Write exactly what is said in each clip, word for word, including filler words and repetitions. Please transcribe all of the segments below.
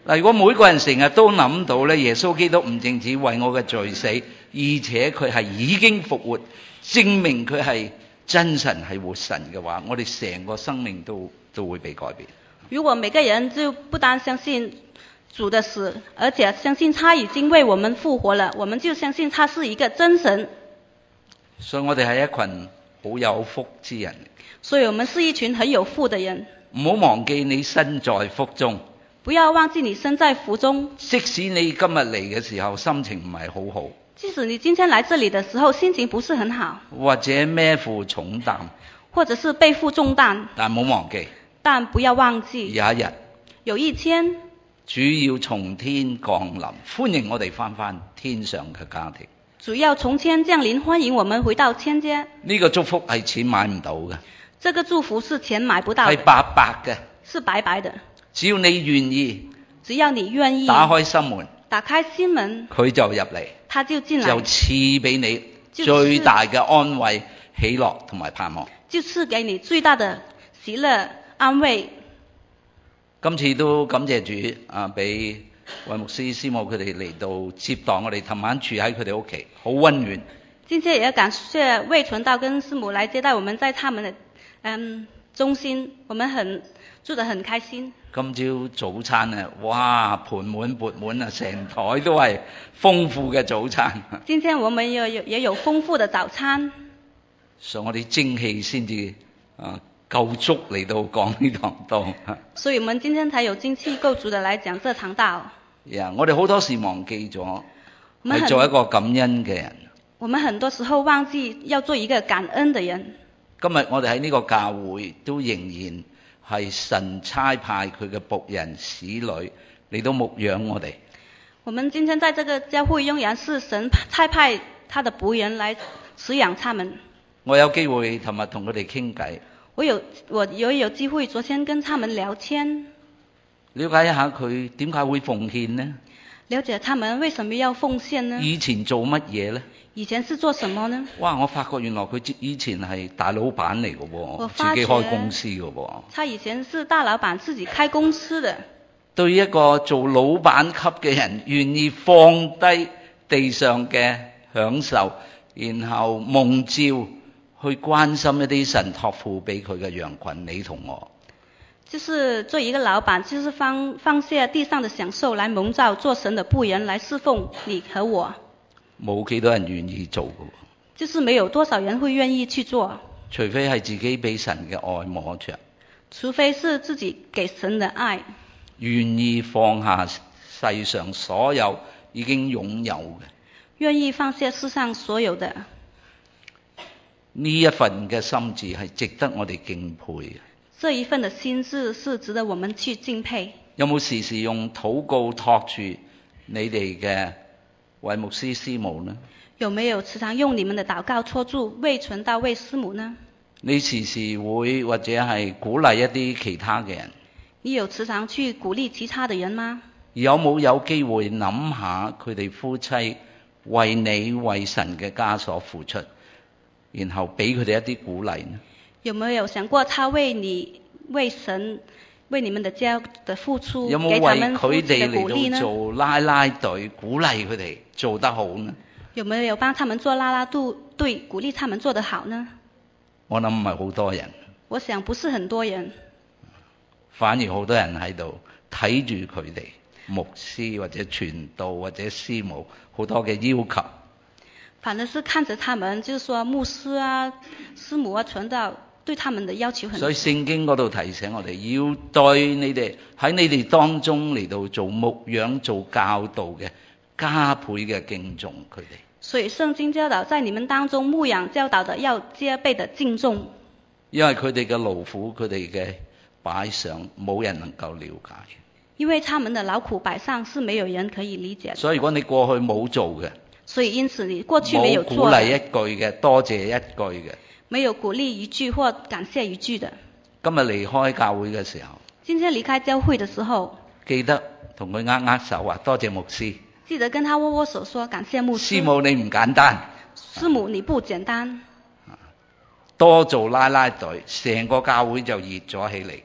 嗱，如果每個人成日都諗到咧，耶穌基督唔淨止為我嘅罪死，而且佢係已經復活，證明佢係真神係活神嘅話，我哋成個生命都都會被改變。 如果每個人就不單相信主的死，而且相信他已經為我們復活了，我們就相信他是一個真神。 所以我哋係一群好有福之人。 所以我們是一群很有福的人。 唔好忘記你身在福中。 不要忘記你身在福中。 即使你今日嚟嘅時候心情唔係好好， 即使你今天來這裡的時候心情不是很好， 或者孭負重擔， 或者是背負重擔， 但唔好忘記， 但不要忘記有一日， 有一天主要從天降臨，歡迎我哋返返天上嘅家庭。 主要從天降臨，歡迎我們回到天家。 呢個祝福係錢買唔到嘅， 這個祝福是錢買不到的， 係白白嘅， 是白白的。 只要你願意， 只要你願意打開心門， 打開心門， 佢就入嚟， 他就進來， 就賜俾你最大嘅安慰、喜樂同埋盼望， 就賜給你最大的喜樂安慰。 今次都感謝主啊，俾衛牧師師母佢哋嚟到接待我哋，尋晚住喺佢哋屋企，好溫暖。 今天也要感謝衛傳道跟師母來接待我們，在他們的嗯中心，我們很住得很開心。 今朝早餐啊，哇，盤滿缽滿啊，成台都係豐富嘅早餐。 今天我們也有也有豐富的早餐， 所以我哋精氣先至啊夠足嚟到講呢堂道。 所以我們今天才有精氣夠足的來講這堂道。 呀、yeah, 我哋好多時忘記咗係做一個感恩嘅人。 我們很多時候忘記要做一個感恩的人。 今日我哋喺呢個教會都仍然係神差派佢嘅僕人使女嚟到牧養我哋。 我們今天在這個教會仍然是神差派他的僕人來飼養他們。 我有機會尋日同佢哋傾偈。 我有我有有機會昨天跟他們聊天， 了解一下佢點解會奉獻呢？ 了解他們為什麼要奉獻呢？ 以前做乜嘢呢？ 以前是做什麼呢？ 哇！我發覺原來佢以前係大老闆嚟嘅喎，自己開公司嘅喎。 他以前是大老闆，自己開公司的。 對一個做老闆級嘅人，願意放低地上嘅享受，然後蒙召去關心一啲神託付俾佢嘅羊群，你同我。 就是做一個老闆，就是放放下地上的享受，來蒙召做神的僕人，來侍奉你和我。 冇幾多人願意做嘅， 就是沒有多少人會願意去做， 除非係自己俾神嘅愛摸着， 除非是自己給神的愛， 願意放下世上所有已經擁有嘅， 願意放下世上所有的， 呢一份嘅心志係值得我哋敬佩嘅。 這一份的心志是值得我們去敬佩。 有冇時時用禱告托住你哋嘅衛牧師師母呢？ 有沒有時常用你們的禱告托住衛傳道衛師母呢？ 你時時會或者係鼓勵一啲其他嘅人？ 你有時常去鼓勵其他的人嗎？ 有冇有機會諗下佢哋夫妻為你為神嘅家所付出，然後俾佢哋一啲鼓勵呢？ 有沒有想過他為你為神為你們的家的付出， 有冇為佢哋嚟到做拉拉隊，鼓勵佢哋做得好呢？ 有沒有幫他們做拉拉隊，鼓勵他們做得好呢？ 我諗唔係好多人。 我想不是很多人， 反而好多人喺度睇住佢哋牧師或者傳道或者師母好多嘅要求。 反而是看着他們，就是說牧師啊、師母啊、傳道對他們的要求很多。 所以聖經嗰度提醒我哋，要對你哋喺你哋當中嚟到做牧養、做教導嘅，加倍嘅敬重佢哋。 所以聖經教導，在你們當中牧養教導的，要加倍的敬重。 因為佢哋嘅勞苦、佢哋嘅擺上，冇人能夠了解。 因為他們的勞苦擺上是沒有人可以理解的。 所以如果你過去冇做嘅， 所以因此你過去沒有做的， 冇鼓勵一句嘅，多謝一句嘅， 沒有鼓勵一句或感謝一句的， 今日離開教會嘅時候， 今天離開教會的時候， 記得同佢握握手，話多謝牧師。 記得跟他握握手，說感謝牧師。 師母你唔簡單， 師母你不簡單， 多做拉拉隊，成個教會就熱咗起嚟嘅。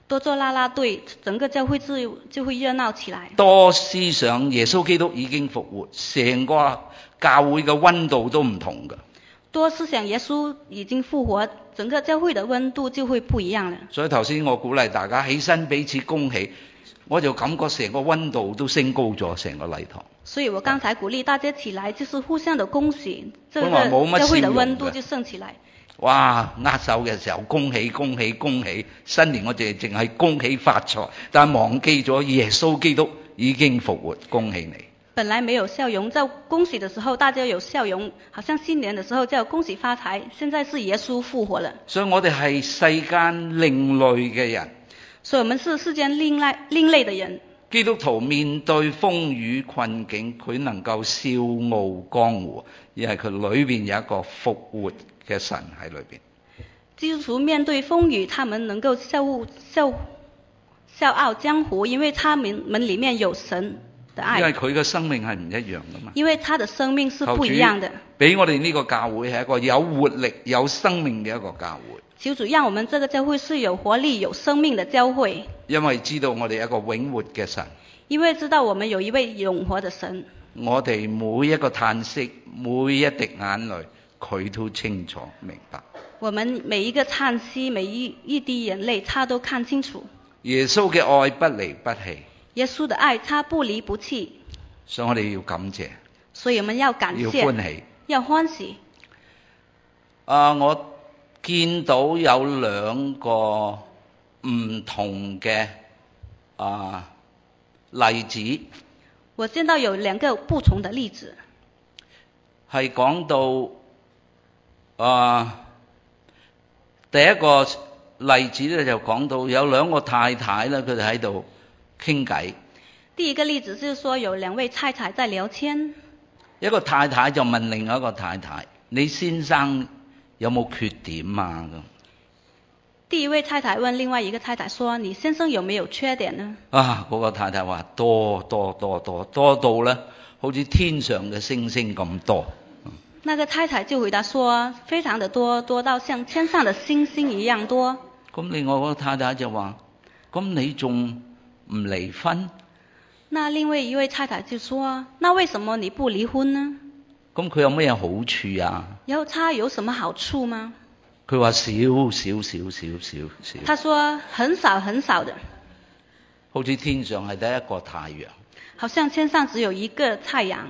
多做啦啦隊，整個教會就就會熱鬧起來。 多思想耶穌基督已經復活，成個教會嘅溫度都唔同㗎。 多思想耶穌已經復活，整個教會的溫度就會不一樣了。 所以頭先我鼓勵大家起身彼此恭喜，我就感覺成個溫度都升高咗，成個禮堂。 所以我剛才鼓勵大家起來，就是互相的恭喜，這個本來冇乜教會的笑容嘅溫度就升起來。 哇！握手嘅時候恭喜恭喜恭喜，新年我哋淨係恭喜發財，但忘記咗耶穌基督已經復活，恭喜你。 本來沒有笑容，在恭喜的時候大家有笑容，好像新年的時候叫恭喜發財，現在是耶穌復活了。 所以我哋係世間另類嘅人。 所以我們是世間另類另類的人。 基督徒面對風雨困境，佢能夠笑傲江湖，因為佢裏面有一個復活嘅神喺裏邊。 基督徒面對風雨，他們能夠笑笑笑傲江湖，因為他們們裡面有神的愛。 因為佢嘅生命係唔一樣噶嘛。 因為他的生命是不一樣的。 俾我哋呢個教會係一個有活力、有生命嘅一個教會。 求主讓我們這個教會是有活力、有生命的教會。 因為知道我哋一個永活嘅神。 因為知道我們有一位永活的神。 我哋每一個嘆息、每一滴眼淚，佢都清楚明白。 我們每一個嘆息、每一一滴眼淚，他都看清楚。 耶穌嘅愛不離不棄。 耶穌的愛，他不離不棄。 所以我哋要感謝。 所以我們要感謝。 要歡喜。 要歡喜。 啊、呃，我見到有兩個唔同嘅啊、呃、例子。 我見到有兩個不同的例子。 係講到啊、呃，第一個例子咧就講到有兩個太太咧，佢哋喺度傾偈。 第一個例子就是說有兩位太太在聊天。 一個太太就問另外一個太太：你先生有冇缺點啊？咁。 第一位太太問另外一個太太說：你先生有沒有缺點呢？ 啊，嗰個太太話多多多多多到咧，好似天上嘅星星咁多。 那個太太就回答說：非常的多，多到像天上的星星一樣多。 咁另外嗰個太太就話：咁你仲唔離婚？ 那另外一位太太就說：那為什麼你不離婚呢？ 咁佢有咩好處啊？ 有他有什麼好處嗎？ 佢話少少少少少少。 他說很少很少的。 好似天上係得一個太陽。 好像天上只有一個太陽。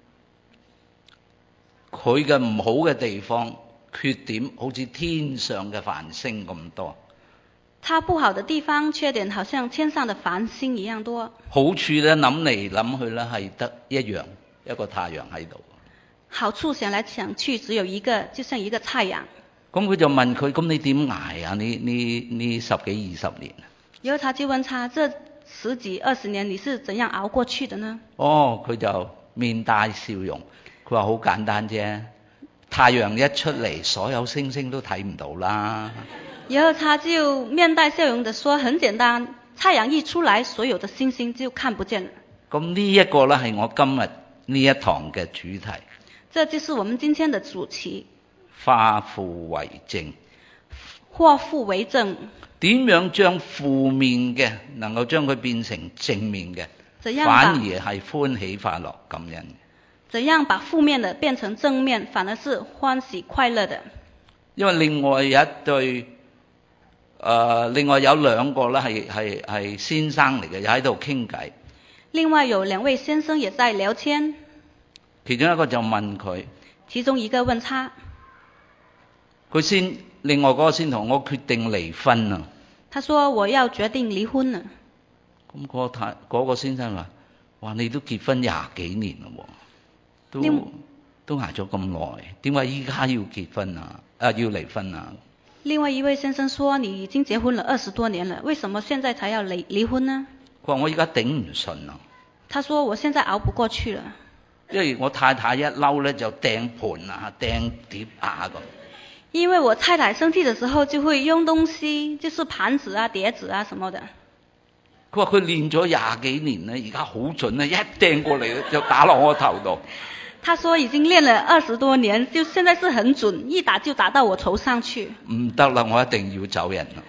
佢嘅唔好嘅地方、缺點，好似天上嘅繁星咁多。 他不好的地方、缺點，好像天上的繁星一樣多。 好處咧，諗嚟諗去咧，係得一樣，一個太陽喺度。 好處想來想去，只有一個，就像一個太陽。 咁佢就問佢：咁你點捱啊？呢呢呢十幾二十年。 然後他就問他：這十幾二十年你是怎樣熬過去的呢？ 哦，佢就面帶笑容。佢話好簡單啫，太陽一出嚟，所有星星都睇唔到啦。 然後他就面帶笑容地說：很簡單，太陽一出來，所有的星星就看不見了。 咁呢一個咧係我今日呢一堂嘅主題。 這就是我們今天的主題。 化負為正。 化負為正。 點樣將負面嘅能夠將佢變成正面嘅， 怎樣反而係歡喜快樂感恩。 怎樣把負面的變成正面，反而是歡喜快樂的。 因為另外有一對，誒、呃，另外有兩個咧係係係先生嚟嘅，又喺度傾偈。 另外有兩位先生也在聊天。 其中一個就問佢， 其中一個問他， 佢先，另外嗰個先同我決定離婚啊。 他說我要決定離婚了。 咁嗰太嗰個先生話：哇，你都結婚廿幾年啦喎。都都挨咗咁耐，點解依家要結婚啊？啊，要離婚啊？ 另外一位先生說：你已經結婚了二十多年了，為什麼現在才要離離婚呢？ 佢話我依家頂唔順啊。 他說我現在熬不過去了。 因為我太太一嬲咧就掟盤啊、掟碟啊咁。 因為我太太生氣的時候就會用東西，就是盤子啊、碟子啊什麼的。 佢話佢練咗廿幾年咧，而家好準咧，一掟過嚟就打落我頭度。 他說已經練了二十多年，就現在是很準，一打就打到我頭上去。 唔得啦，我一定要走人啦。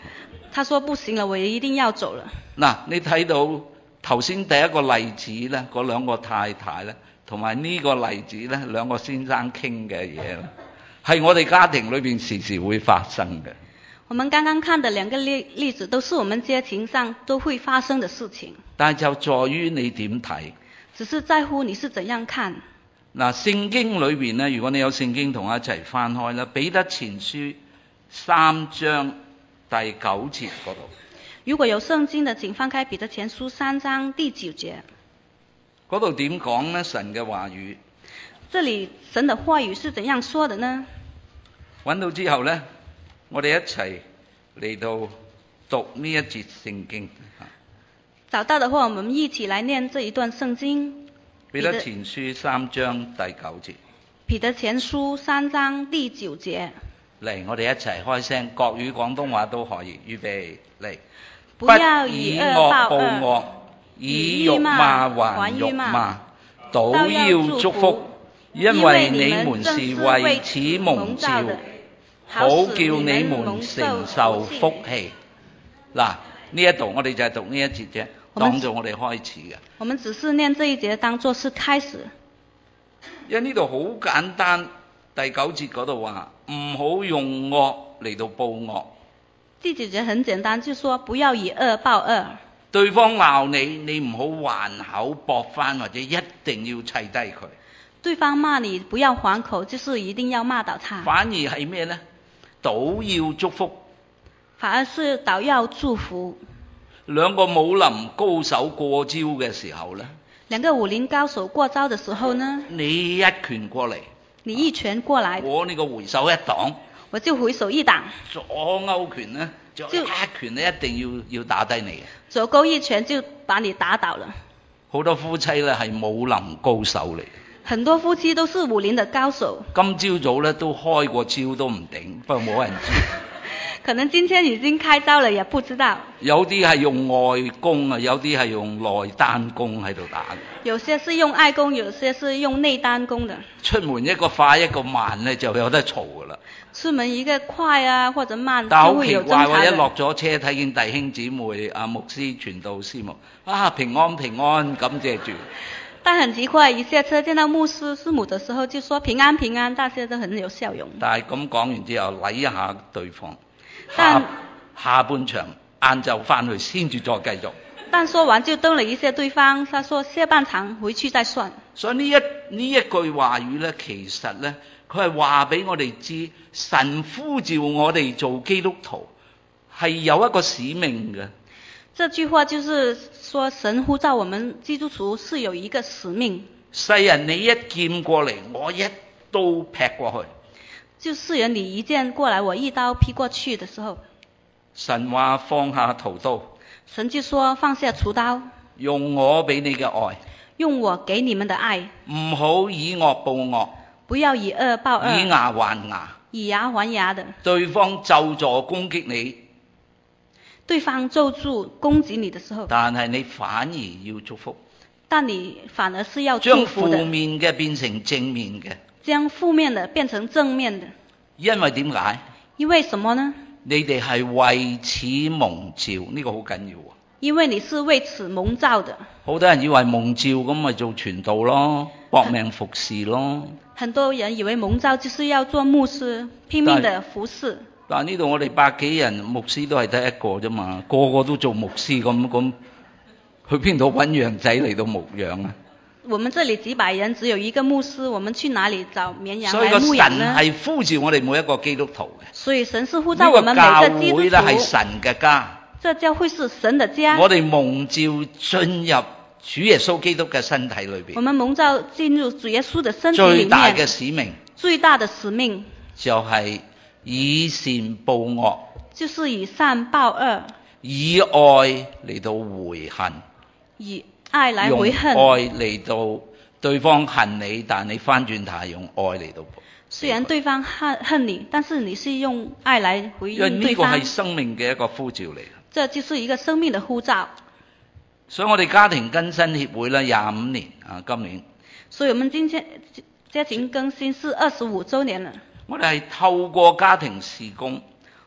他說不行了，我一定要走了。 嗱，你睇到頭先第一個例子咧，嗰兩個太太咧，同埋呢個例子咧，兩個先生傾嘅嘢咧，係我哋家庭裏邊時時會發生嘅。 我們剛剛看的兩個例例子，都是我們家庭上都會發生的事情。 但係就在於你點睇， 只是在乎你是怎樣看。 嗱，聖經裏邊咧，如果你有聖經同我一齊翻開啦，彼得前書三章第九節嗰度。 如果有聖經的，請翻開彼得前書三章第九節。 嗰度點講呢？神嘅話語。 這裡神的話語是怎樣說的呢？ 揾到之後呢，我哋一齊嚟到讀呢一節聖經。 找到的話，我們一起來念這一段聖經。 彼得前書三章第九節。 彼得前書三章第九節。 嚟，我哋一齊開聲，國語廣東話都可以。預備嚟。 不要以惡報惡， 以辱罵還辱罵，倒要祝福，因為你們是為此蒙召，好叫你們承受福氣。嗱，呢一度我哋就係讀呢一節啫，當做我哋開始嘅。 我們只是念這一節當作是開始。 因為呢度好簡單，第九節嗰度話唔好用惡嚟到報惡。 第九節很簡單，就說不要以惡報惡。 對方鬧你，你唔好還口駁返，或者一定要砌低佢。 對方罵你，不要還口，就是一定要罵倒他。 反而係咩呢？倒要祝福。 反而是倒要祝福。 兩個武林高手過招嘅時候呢， 兩個武林高手過招的時候呢， 你一拳過嚟， 你一拳過來， 我呢個回手一擋， 我就回手一擋。 左勾拳呢，就一拳呢一定要要打低你嘅。 左勾一拳就把你打倒了。 好多夫妻呢係武林高手嚟。 很多夫妻都是武林的高手。 今朝早呢都開過招都唔定，不過冇人知。 可能今天已經開招了，也不知道。 有啲係用外功啊，有啲係用內單功喺度打。 有些是用外功，有些是用內單功的。 出門一個快一個慢呢，就有得嘈噶啦。 出門一個快啊，或者慢， 但就會有爭吵。 好奇怪喎！一落咗車睇見弟兄姊妹、阿牧師、傳道師母，啊平安平安，感謝主。 但很奇怪，一下車見到牧師師母的時候，就說平安平安，大家都很有笑容。 但係咁講完之後，禮一下對方。 但下下半場晏晝翻去先至再繼續。 但說完就瞪了一下對方，他說下半場回去再算。 所以呢一呢一句話語呢，其實呢，佢係話俾我哋知，神呼召我哋做基督徒係有一個使命嘅。 這句話就是說，神呼召我們基督徒是有一個使命。 世人你一劍過嚟，我一刀劈過去。 就世人你一劍過來，我一刀劈過去的時候， 神話放下屠刀， 神就說放下屠刀， 用我俾你嘅愛， 用我給你們的愛， 唔好以惡報惡， 不要以惡報惡， 以牙還牙， 以牙還牙的。 對方咒詛攻擊你， 對方咒詛攻擊你的時候， 但係你反而要祝福， 但你反而是要祝福的， 將負面嘅變成正面嘅。 將負面的變成正面的。 因為點解？ 因為什麼呢？ 你哋係為此蒙召，呢個好緊要啊！ 因為你是為此蒙召的。 好多人以為蒙召咁咪做傳道咯，搏命服侍咯。 很多人以為蒙召就是要做牧師，拼命的服侍。 但係呢度我哋百幾人，牧師都係得一個啫嘛，個個都做牧師咁咁，去邊度搵羊仔嚟到牧養啊？ 我們這裡幾百人，只有一個牧師，我們去哪裡找綿羊所以個來牧養呢？ 神係呼召我哋每一個基督徒嘅。 所以神是呼召我們每個基督徒。呢個教會咧係神嘅家。 這教會是神的家。 我哋蒙召進入主耶穌基督嘅身體裏邊。 我們蒙召進入主耶穌的身體裡面。 最大嘅使命。 最大的使命就係以善報惡。 就是以善報惡。 以愛嚟到回恨。 以愛來回恨， 用愛嚟到對方恨你，但你翻轉頭係用愛嚟到。 雖然對方恨恨你，但是你是用愛來回應對方。 因為呢個係生命嘅一個呼召嚟。 這就是一個生命的呼召。 所以我哋家庭更新協會咧廿五年啊，今年。 所以我們今天家庭更新是二十五週年了。 我哋係透過家庭事工。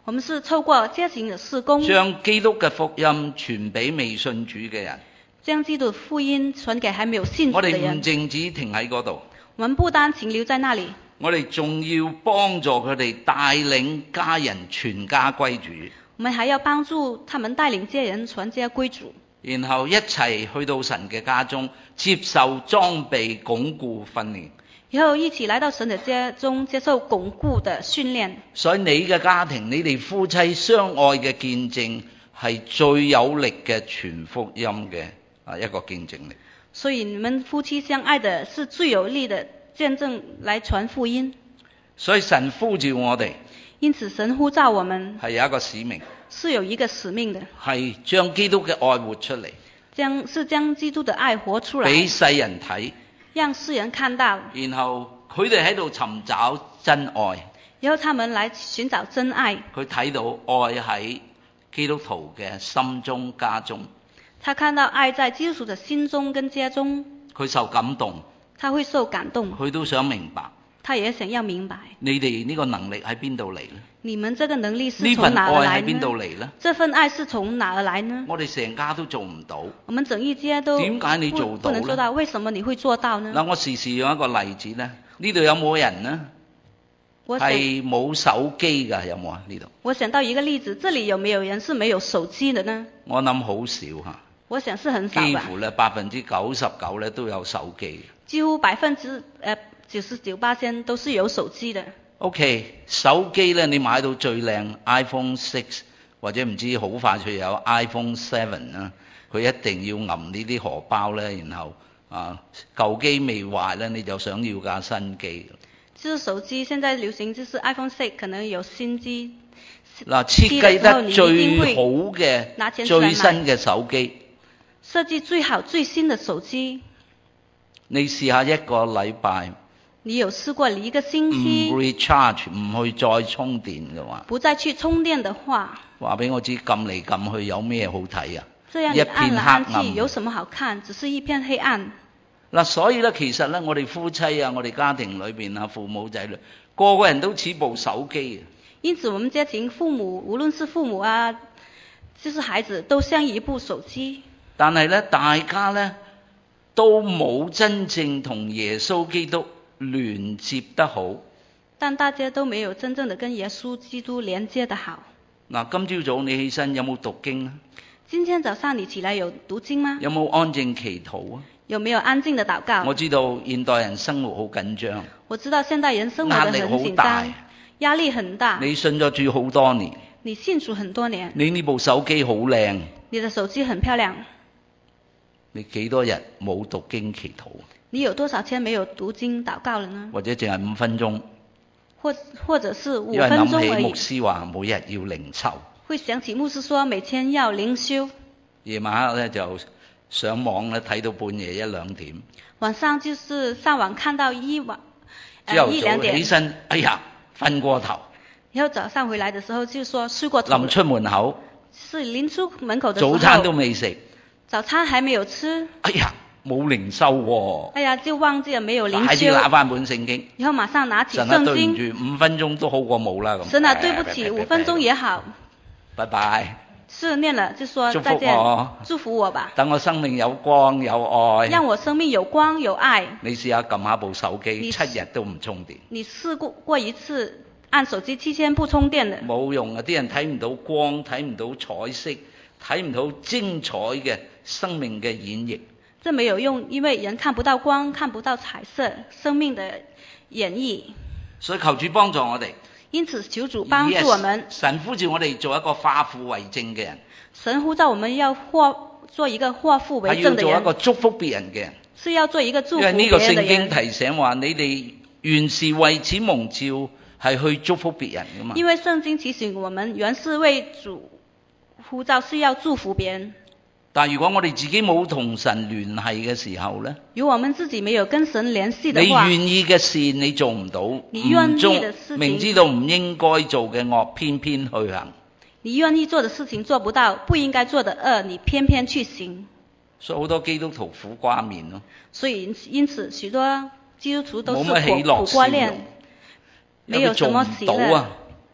我們是透過這樣的事工， 將基督嘅福音傳俾未信主嘅人。 將基督福音傳給還沒有信主我的人。 哋唔淨止停喺嗰度， 我們不單停留在那裡， 我哋仲要幫助佢哋帶領家人全家歸主， 我們還要幫助他們帶領家人全家歸主， 然後一齊去到神嘅家中接受裝備、鞏固、訓練。 然後一起來到神的家中接受鞏固的訓練。 所以你嘅家庭，你哋夫妻相愛嘅見證係最有力嘅傳福音嘅啊一個見證力。 所以你們夫妻相愛的是最有力的見證來傳福音。 所以神呼召我哋， 因此神呼召我們係有一個使命， 是有一個使命的， 係將基督嘅愛活出嚟， 將是將基督的愛活出來， 俾世人睇， 讓世人看到， 然後佢哋喺度尋找真愛， 然後他們來尋找真愛， 佢睇到愛喺基督徒嘅心中家中， 他看到愛在基督徒的心中跟家中， 佢受感動， 他會受感動， 佢都想明白， 他也想要明白， 你哋呢個能力喺邊度嚟呢？ 你們這個能力是呢份從哪而來愛喺邊度呢？ 嚟呢？ 這份愛是從哪而來呢？ 我哋成家都做唔到， 我們整一家都點解你做到呢？ 不能做到？為什麼你會做到呢？ 嗱，我時時用一個例子呢，呢度有冇人呢？ 我想係冇手機㗎？有冇啊？呢度我想到一個例子，這裡有沒有人是沒有手機的呢？ 我諗好少嚇， 我想是很少吧。 幾乎咧百分之九十九咧都有手機。 幾乎百分之呃九十九巴仙都是有手機的。 OK， 手機咧你買到最靚 iPhone six 或者唔知好快脆有 iPhone seven 啦，佢一定要揞呢啲荷包咧，然後啊舊機未壞咧你就想要架新機。 就是手機現在流行就是 iPhone six 可能有新機。 嗱，設計得最好嘅最新嘅手機， 設計最好最新的手機， 你試下一個禮拜， 你有試過一個星期唔 recharge 唔去再充電嘅話， 不再去充電的話， 話俾我知撳嚟撳去有咩好睇啊？ 這樣你按來按去有什麼好看？只是一片黑暗。 嗱，所以咧，其實咧，我哋夫妻啊，我哋家庭裏邊啊，父母仔女，個個人都似部手機啊。 因此，我們家庭父母，無論是父母啊，就是孩子，都像一部手機。 但係咧，大家咧都冇真正同耶穌基督連接得好。 但大家都沒有真正的跟耶穌基督連接得好。 嗱，今朝早你起身有冇讀經啊？ 今天早上你起來有讀經嗎？ 有冇安靜祈禱啊？ 有沒有安靜的禱告？ 我知道現代人生活好緊張。 我知道現代人生活得很緊張，壓力很大。 你信咗主好多年。 你信主很多年。 你呢部手機好靚。 你的手機很漂亮。 你幾多日冇讀經祈禱？ 你有多少天沒有讀經禱告了呢？ 或者淨係五分鐘？ 或或者是五分鐘而已。因為諗起牧師話每日要靈修。 會想起牧師說每天要靈修。 夜晚黑咧就上網咧睇到半夜一兩點。 晚上就是上網看到一晚，呃、 朝頭一兩點。 起身，哎呀，瞓過頭。 然後早上回來的時候就說睡過頭。 臨出門口。 是臨出門口的時候。 早餐都未食。 早餐還沒有吃。 哎呀，冇靈修喎。 哎呀，就忘記了沒有靈修。 快啲拿翻本聖經。 然後馬上拿起聖經。 神啊，對唔住，五分鐘都好過冇啦咁。 神啊，對不起，五分鐘也好。 拜拜。 是念了就說再見，祝福我吧。 等我生命有光有愛。 讓我生命有光有愛。 你試下撳下部手機，七日都唔充電。 你試過過一次按手機七天不充電的？ 冇用啊！啲人睇唔到光，睇唔到彩色，睇唔到精彩嘅生命嘅演繹。 這沒有用，因為人看不到光，看不到彩色，生命的演繹。 所以求主幫助我哋。 因此求主幫助我們。 Yes, 神呼召我哋做一個化腐為正嘅人。 神呼召我們要化做一個化腐為正的人。 係要做一個祝福別人嘅人。 是要做一個祝福別人的人。 因為呢個聖經提醒話，你哋原是為此蒙召，係去祝福別人噶嘛。 因為聖經提醒我們，原是為主呼召，是要祝福別人。 但如果我哋自己冇同神聯繫嘅時候呢？ 如果我們自己沒有跟神聯繫的話， 你願意嘅事你做唔到， 你願意的事情， 明知道唔應該做嘅惡，偏偏去行。 你願意做的事情做不到，不應該做的惡，你偏偏去行。 所以好多基督徒苦瓜面咯。 所以因此許多基督徒都是苦冇乜喜樂苦瓜臉，沒有什麼喜樂。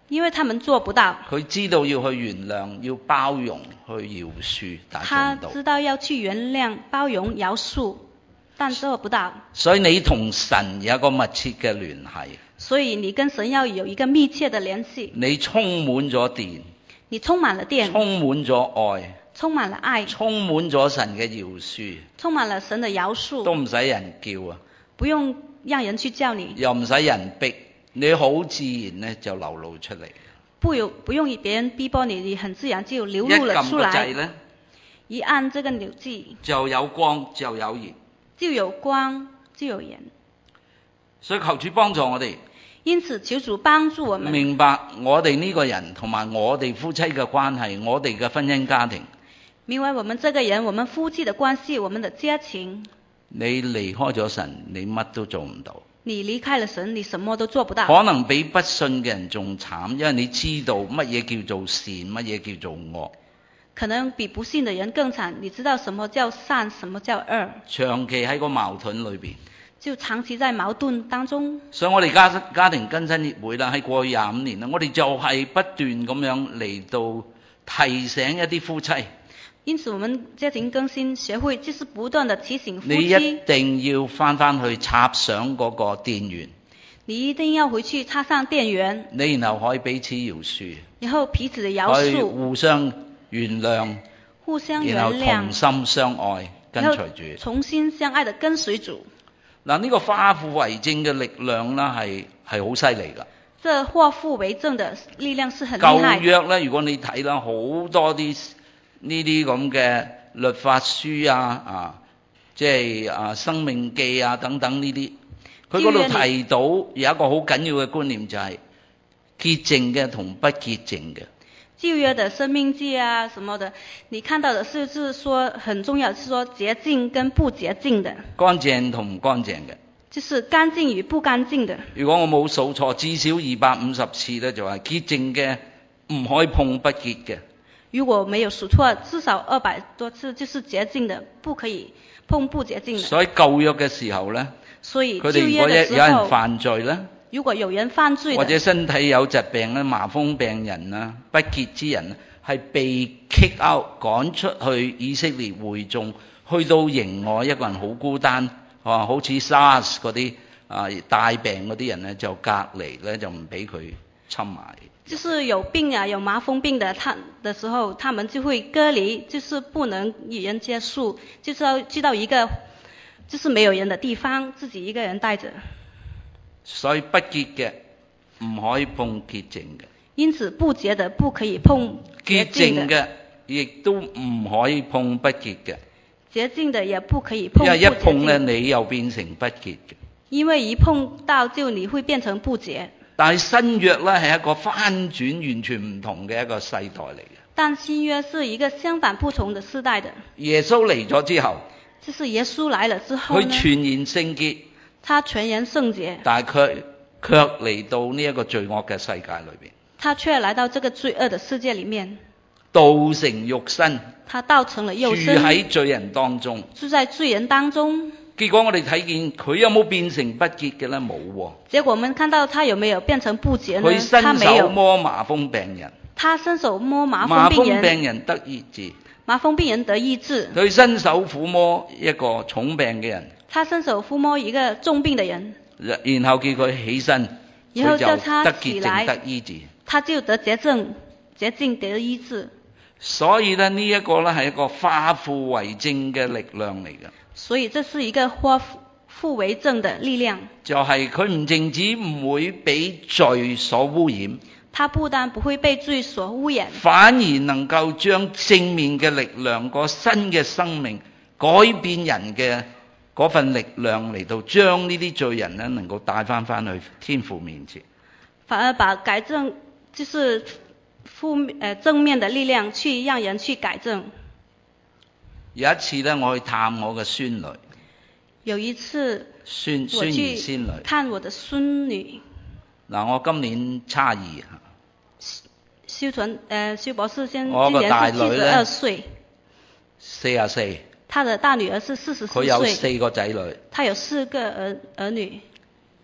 因為他們做不到。 佢知道要去原諒，要包容，去饒恕，但係他做唔到。 知道要去原諒、包容、饒恕，但做不到。 所以你同神有一個密切嘅聯繫。 所以你跟神要有一個密切的聯繫。 你充滿咗電， 你充滿了電， 充滿咗愛， 充滿了愛， 充滿咗神嘅饒恕， 充滿了神的饒恕， 都唔使人叫啊， 不用讓人去叫你， 又唔使人逼，你好自然咧就流露出嚟。 不用不用別人逼迫你，你很自然就流露了出一撳個掣來。 咧， 一按這個鈕掣， 就有光，就有熱。 就有光，就有鹽。 所以求主幫助我哋。 因此求主幫助我們明白我哋呢個人同埋我哋夫妻嘅關係，我哋嘅婚姻家庭。 明白我們這個人，我們夫妻的關係，我們的家情。 你離開咗神，你乜都做唔到。 你離開了神，你什麼都做不到。 可能比不信嘅人仲慘，因為你知道乜嘢叫做善，乜嘢叫做惡。 可能比不信的人更慘，你知道什麼叫善，什麼叫惡。 長期喺個矛盾裏邊， 就長期在矛盾當中。 所以我哋家家庭更新協會啦，喺過去廿五年啦，我哋就係不斷咁樣嚟到提醒一啲夫妻。 因此我們家庭更新協會就是不斷地提醒夫妻， 你一定要翻翻去插上嗰個電源。 你一定要回去插上電源。 你然後可以彼此饒恕， 然後彼此的饒可以恕， 互相原諒， 互相原然後諒， 同心相愛，跟隨主。 重新相愛的跟隨主。 嗱，呢個化腐為正嘅力量啦，係係好犀利噶。 這化腐為正的力量是很厲害。 舊約咧，如果你睇啦，好多啲呢啲咁嘅律法書啊，啊，即係啊生命記啊等等呢啲，佢嗰度提到有一個好緊要嘅觀念，就係潔淨嘅同不潔淨嘅。 舊約的生命記啊什麼的，你看到的是是說很重要，是說潔淨跟不潔淨的。 乾淨同唔乾淨嘅。 就是乾淨與不乾淨的。 如果我冇數錯，至少二百五十次咧，就係潔淨嘅唔可以碰不潔嘅。 如果沒有數錯，至少二百多次，就是潔淨的，不可以碰不潔淨的。 所以舊約嘅時候咧， 所以佢哋如果有人犯罪咧， 如果有人犯罪， 或者身體有疾病咧，麻風病人啊，不潔之人係被 kick out 趕出去以色列會眾，去到營外一個人好孤單，啊，好似 SARS 嗰啲啊大病嗰啲人咧，就隔離咧，就唔俾佢侵埋。 就是有病啊，有麻風病的，他的時候，他們就會隔離，就是不能與人接觸，就是要去到一個就是沒有人的地方，自己一個人待着。 所以不潔嘅唔可以碰潔淨嘅。 因此不潔的不可以碰潔淨的。潔淨嘅亦都唔可以碰不潔嘅。 潔淨的也不可以碰不潔淨的。因為一碰咧， 你又變成不潔嘅。 因為一碰到就你會變成不潔。 但係新約咧係一個翻轉完全唔同嘅一個世代嚟嘅。 但新約是一個相反不同的世代的。 耶穌嚟咗之後， 就是耶穌來了之後呢， 佢全然聖潔， 他全然聖潔， 但係佢卻嚟到呢一個罪惡嘅世界裏邊。 他卻來到這個罪惡的世界裏面， 道成肉身， 他道成了肉身， 住喺罪人當中， 住在罪人當中。 結果我哋睇見佢有冇變成不潔嘅咧？冇喎。 結果我們看到他有沒有變成不潔呢？ 佢伸手摸麻風病人， 他伸手摸麻風病人， 麻風病人得醫治， 麻風病人得醫治。 佢伸手撫摸一個重病嘅人， 他伸手撫摸一個重病嘅人， 然後叫佢起身， 然後叫他得起來， 得醫治， 他就得潔淨，潔淨得醫治。 所以咧，呢一個咧係一個化腐為正嘅力量嚟嘅。 所以這是一個化腐為正的力量。 就係佢唔淨止唔會俾罪所污染， 他不但不會被罪所污染， 反而能夠將正面嘅力量、個新嘅生命、改變人嘅嗰份力量嚟到將呢啲罪人咧能夠帶翻翻去天父面前。 反而把改正就是負呃正面的力量去讓人去改正。 有一次咧，我去探我嘅孫女。 有一次， 孫孫兒孫女看我的孫女。 嗱，我今年差二。 修傳誒，修博士先我個大女今年是七十二歲。 四十四。 他的大女兒是四十四歲。 佢有四個仔女。 他有四個兒兒女。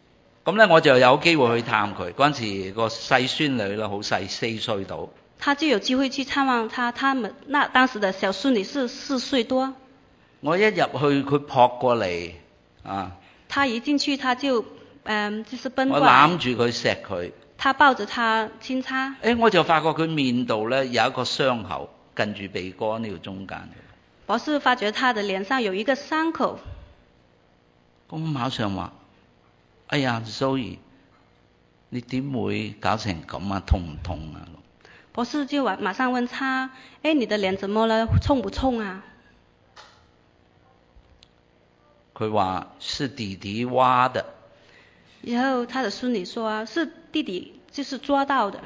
咁咧我就有機會去探佢，嗰陣時個細孫女啦，好細，四歲到。 他就有機會去探望他，他們那當時的小孫女是四歲多。 我一入去，佢撲過嚟啊！ 他一進去，他就嗯，就是奔過我來。 攬住佢錫佢。 他抱着他親他。 誒，我就發覺佢面度咧有一個傷口，近住鼻哥呢度中間。 我是發覺他的臉上有一個傷口。 咁我馬上話：哎呀 ，Zoe， 你點會搞成咁啊？痛唔痛啊？ 博士就馬馬上問他：誒，你的臉怎麼了？痛不痛啊？ 佢話是弟弟挖的。 然後他的孫女說：是弟弟就是抓到的。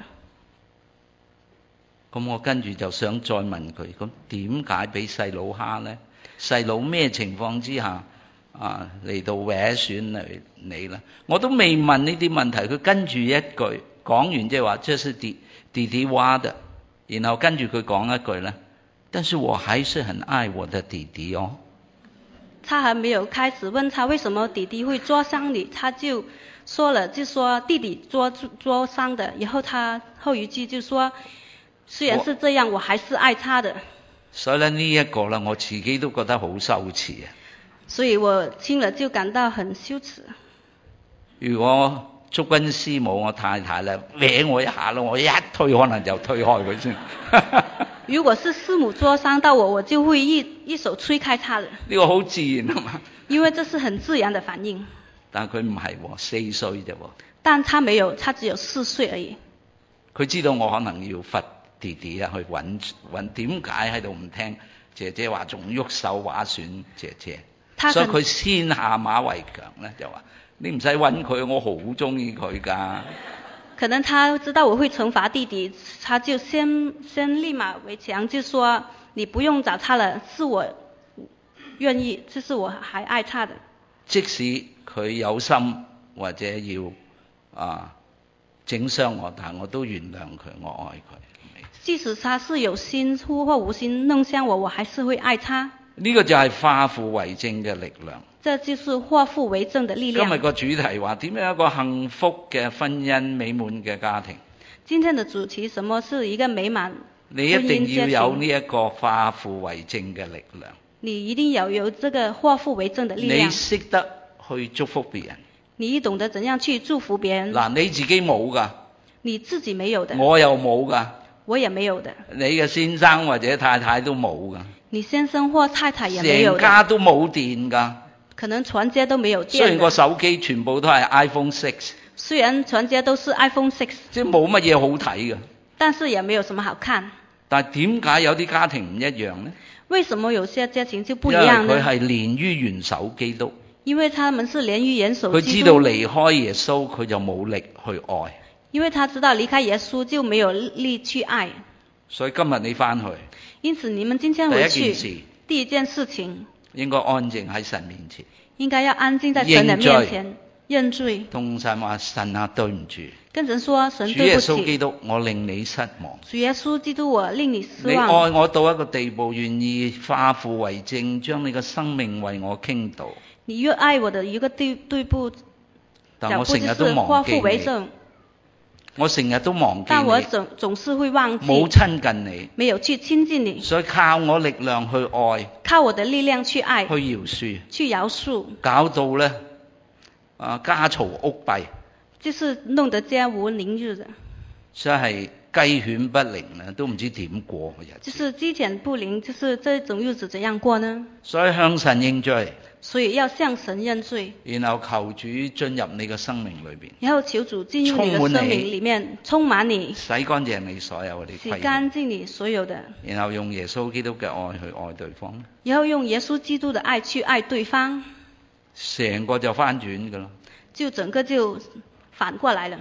咁我跟住就想再問佢：咁點解俾細佬蝦呢？細佬咩情況之下啊嚟到搲損你你呢？我都未問呢啲問題，佢跟住一句講完即係話，這是弟弟弟挖的。然後跟住佢講一句呢：但是我還是很愛我的弟弟哦。 他還沒有開始問他為什麼弟弟會抓傷你，他就說了，就說弟弟抓抓傷的。然後他後一句就說，雖然是這樣，我，我還是愛他的。 所以呢呢一個呢，我自己都覺得好羞恥啊。 所以我聽了就感到很羞恥。 如果祝君師母我太太咧搲我一下咯，我一推可能就推開佢先。 如果是師母抓傷到我，我就會一一手推開他的。 呢個好自然啊嘛。 因為這是很自然的反應。 但佢唔係喎，四歲啫喎。 但他沒有，他只有四歲而已。 佢知道我可能要罰弟弟啊，去揾揾點解喺度唔聽姐姐話，仲喐手畫損姐姐。所以佢先下馬為強咧，就話你唔使揾佢，我好中意佢㗎。 可能他知道我會懲罰弟弟，他就先先立馬為強，就說你不用找他了，是我願意，就是我還愛他的。 即使佢有心或者要啊整傷我，但我都原諒佢，我愛佢。 即使他是有心或無心弄傷我，我還是會愛他。 呢個就係化腐為正嘅力量。 這就是化腐為正的力量。 今日個主題話點樣一個幸福嘅婚姻美滿嘅家庭。 今天的主題什麼是一個美滿婚姻家庭？ 你一定要有呢一個化腐為正嘅力量。 你一定要有這個化腐為正的力量。 你識得去祝福別人。 你懂得怎樣去祝福別人。 嗱，你自己冇㗎。 你自己沒有的。 我又冇㗎。 我也沒有的。 你嘅先生或者太太都冇㗎。 你先生或太太也沒有的。 成家都冇電㗎。 可能全家都沒有電。 雖然個手機全部都係 iPhone six。 雖然全家都是 iPhone six。 即係冇乜嘢好睇㗎。 但是也沒有什麼好看。 但係點解有啲家庭唔一樣呢？ 為什麼有些家庭就不一樣呢？ 因為佢係連於元首基督。 因為他們是連於元首基督。 佢知道離開耶穌，佢就冇力去愛。 因為他知道離開耶穌就沒有力去愛。所以今日你返去。 因此你們今天回去。 第一件事。 第一件事情。 應該安靜喺神面前。 應該要安靜在神的面前。認罪。 同神話神啊，對唔住。 跟神說神對不起。 主耶穌基督，我令你失望。 主耶穌基督，我令你失望。 你愛我到一個地步，願意化腐為正，將你嘅生命為我傾倒。你越愛我的一個對對步， 但我成日都忘記你。我成日都忘記你。 但我總總是會忘記。 冇親近你。 沒有去親近你。 所以靠我力量去愛。 靠我的力量去愛。 去饒恕。 去饒恕。 搞到咧，啊家嘈屋閉。 就是弄得家無寧日的。 所以係雞犬不寧咧，都唔知點過嘅日子。 就是雞犬不寧，就是這種日子怎樣過呢？ 所以向神認罪。 所以要向神認罪。 然後求主進入你嘅生命裏邊。 然後求主進入你嘅生命裏面，充滿你。 洗乾淨你所有嘅。 洗乾淨你所有的。 然後用耶穌基督嘅愛去愛對方。 然後用耶穌基督的愛去愛對方。 成個就翻轉㗎啦。 就整個就反過來了。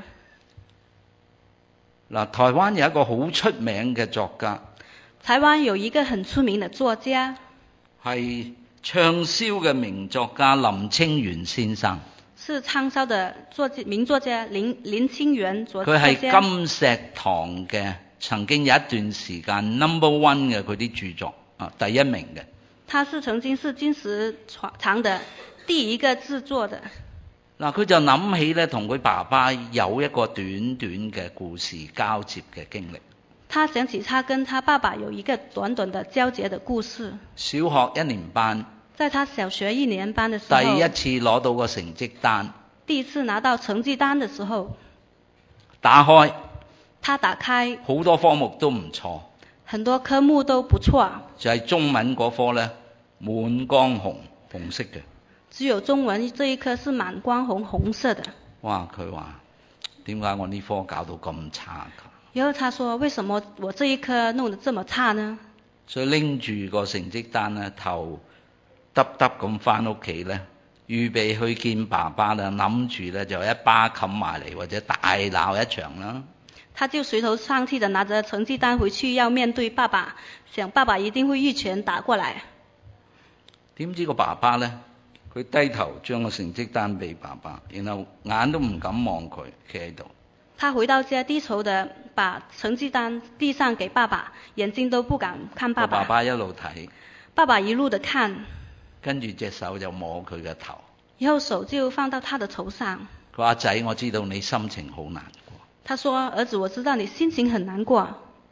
嗱，台灣有一個好出名嘅作家。 台灣有一個很出名的作家。係暢銷嘅名作家林清玄先生。 是暢銷的作名作家林林清玄作家。 佢係金石堂嘅，曾經有一段時間 number one 嘅佢啲著作啊，第一名嘅。 他是曾經是金石堂的第一個製作的。 嗱，佢就諗起咧，同佢爸爸有一個短短嘅故事交接嘅經歷。 他想起他跟他爸爸有一個短短的交接的故事。 小學一年班， 在他小學一年班的時候， 第一次攞到個成績單， 第一次拿到成績單的時候， 打開， 他打開， 好多科目都唔錯， 很多科目都不錯， 就係中文嗰科咧，滿江紅，紅色嘅。 只有中文這一科是滿光紅紅色的。 哇！佢話點解我呢科搞到咁差㗎？ 然後他說：為什麼我這一科弄得這麼差呢？ 所以拎住個成績單咧，頭耷耷咁翻屋企咧，預備去見爸爸啦，諗住咧就一巴冚埋嚟，或者大鬧一場啦。 他就垂頭喪氣地拿着成績單回去要面對爸爸，想爸爸一定會一拳打過來。 點知個爸爸咧？佢低頭將個成績單俾爸爸，然後眼都唔敢望佢，企喺度。 他回到家低頭的把成績單遞上給爸爸，眼睛都不敢看爸爸。 爸爸一路睇， 爸爸一路的看， 跟住隻手就摸佢嘅頭， 然後手就放到他的頭上。 佢話：仔，我知道你心情好難過。 他說：兒子，我知道你心情很難過，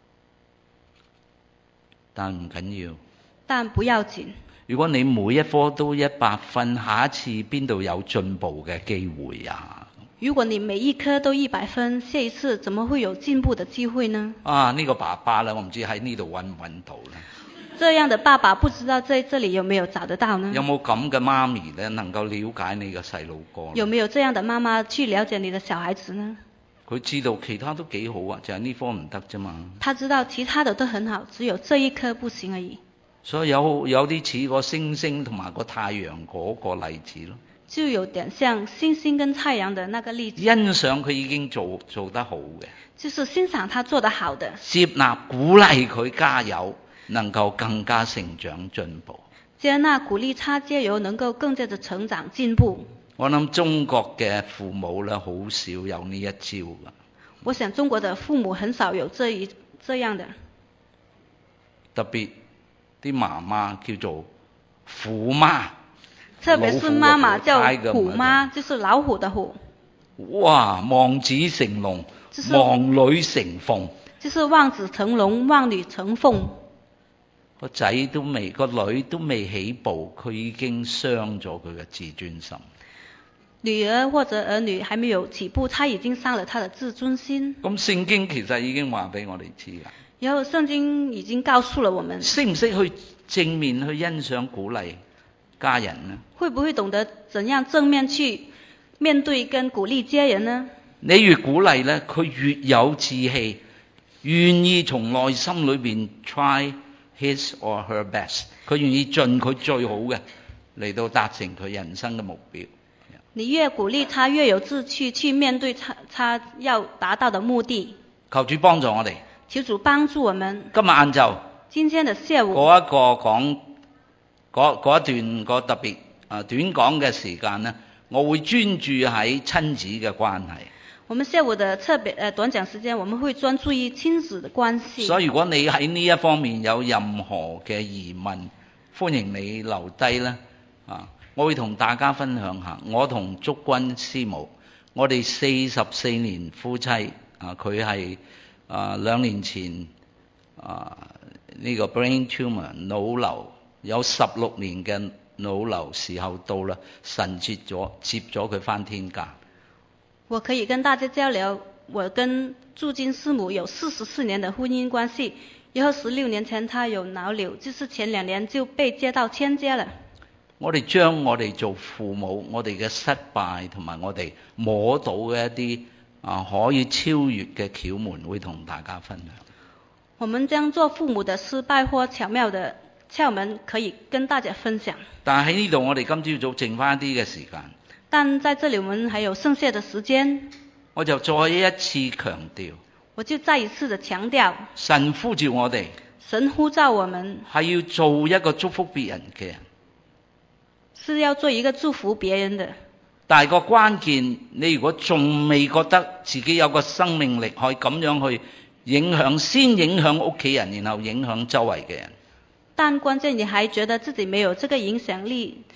但唔緊要。 但不要緊。 如果你每一科都一百分，下一次邊度有進步嘅機會啊？ 如果你每一科都一百分，下一次怎麼會有進步的機會呢？ 啊，呢、這個爸爸咧，我唔知喺呢度揾唔揾到咧。 這樣的爸爸不知道在這裡有沒有找得到呢？ 有冇咁嘅媽咪咧，能夠了解你嘅細路哥？ 有沒有這樣的媽媽去了解你的小孩子呢？ 佢知道其他都幾好啊，就係呢科唔得啫嘛。 他知道其他的都很好，只有這一科不行而已。 所以有有啲似個星星同埋個太陽嗰個例子咯， 就有點像星星跟太陽的那個例子。 欣賞佢已經做做得好嘅， 就是欣賞他做得好的， 接納鼓勵佢加油，能夠更加成長進步。 接納鼓勵他加油，能夠更加的成長進步。 我諗中國嘅父母咧，好少有呢一招噶。 我想中國的父母很少有這一這樣的， 特別啲媽媽叫做虎媽， 特別是媽媽叫虎媽，就是老虎的虎。 哇！望子成龍， 就是望女成鳳， 就是望子成龍，望女成鳳。 個仔都未，個女都未起步，佢已經傷咗佢嘅自尊心。 女兒或者兒女還沒有起步，他已經傷了他的自尊心。 咁聖經其實已經話俾我哋知啦。 然後聖經已經告訴了我們， 識唔識去正面去欣賞鼓勵家人呢？ 會不會懂得怎樣正面去面對跟鼓勵家人呢？ 你越鼓勵呢，佢越有志氣，願意從內心裏邊 try his or her best， 佢願意盡佢最好嘅嚟到達成佢人生嘅目標。 你越鼓勵他，越有志氣去面對他他要達到的目的。 求主幫助我哋。 求主幫助我們。 今日晏晝， 今天的下午， 嗰一個講嗰嗰一段個特別啊短講嘅時間呢，我會專注喺親子嘅關係。 我們下午的特別呃短講時間，我們會專注於親子的關係。 所以如果你喺呢一方面有任何嘅疑問，歡迎你留低啦。啊，我會同大家分享下，我同祝君師母，我哋四十四年夫妻啊，佢係啊兩年前啊呢個 brain tumor 腦瘤有十六年嘅腦瘤時候到啦，神接咗接咗佢返天家。 我可以跟大家交流，我跟祝君師母有四十四年的婚姻關係，然後十六年前她有腦瘤，就是前兩年就被接到天家了。 我哋將我哋做父母，我哋嘅失敗同埋我哋摸到嘅一啲啊可以超越嘅竅門，會同大家分享。 我們將做父母的失敗或巧妙的竅門，可以跟大家分享。 但係喺呢度，我哋今朝早剩翻一啲嘅時間。 但在這裡，我們還有剩下的時間， 我就再一次強調， 我就再一次的強調， 神呼召我哋， 神呼召我們係要做一個祝福別人嘅人， 是要做一個祝福別人的。 但係個關鍵，你如果仲未覺得自己有個生命力可以咁樣去影響，先影響屋企人，然後影響周圍嘅人。 但關鍵你還覺得自己沒有這個影響力，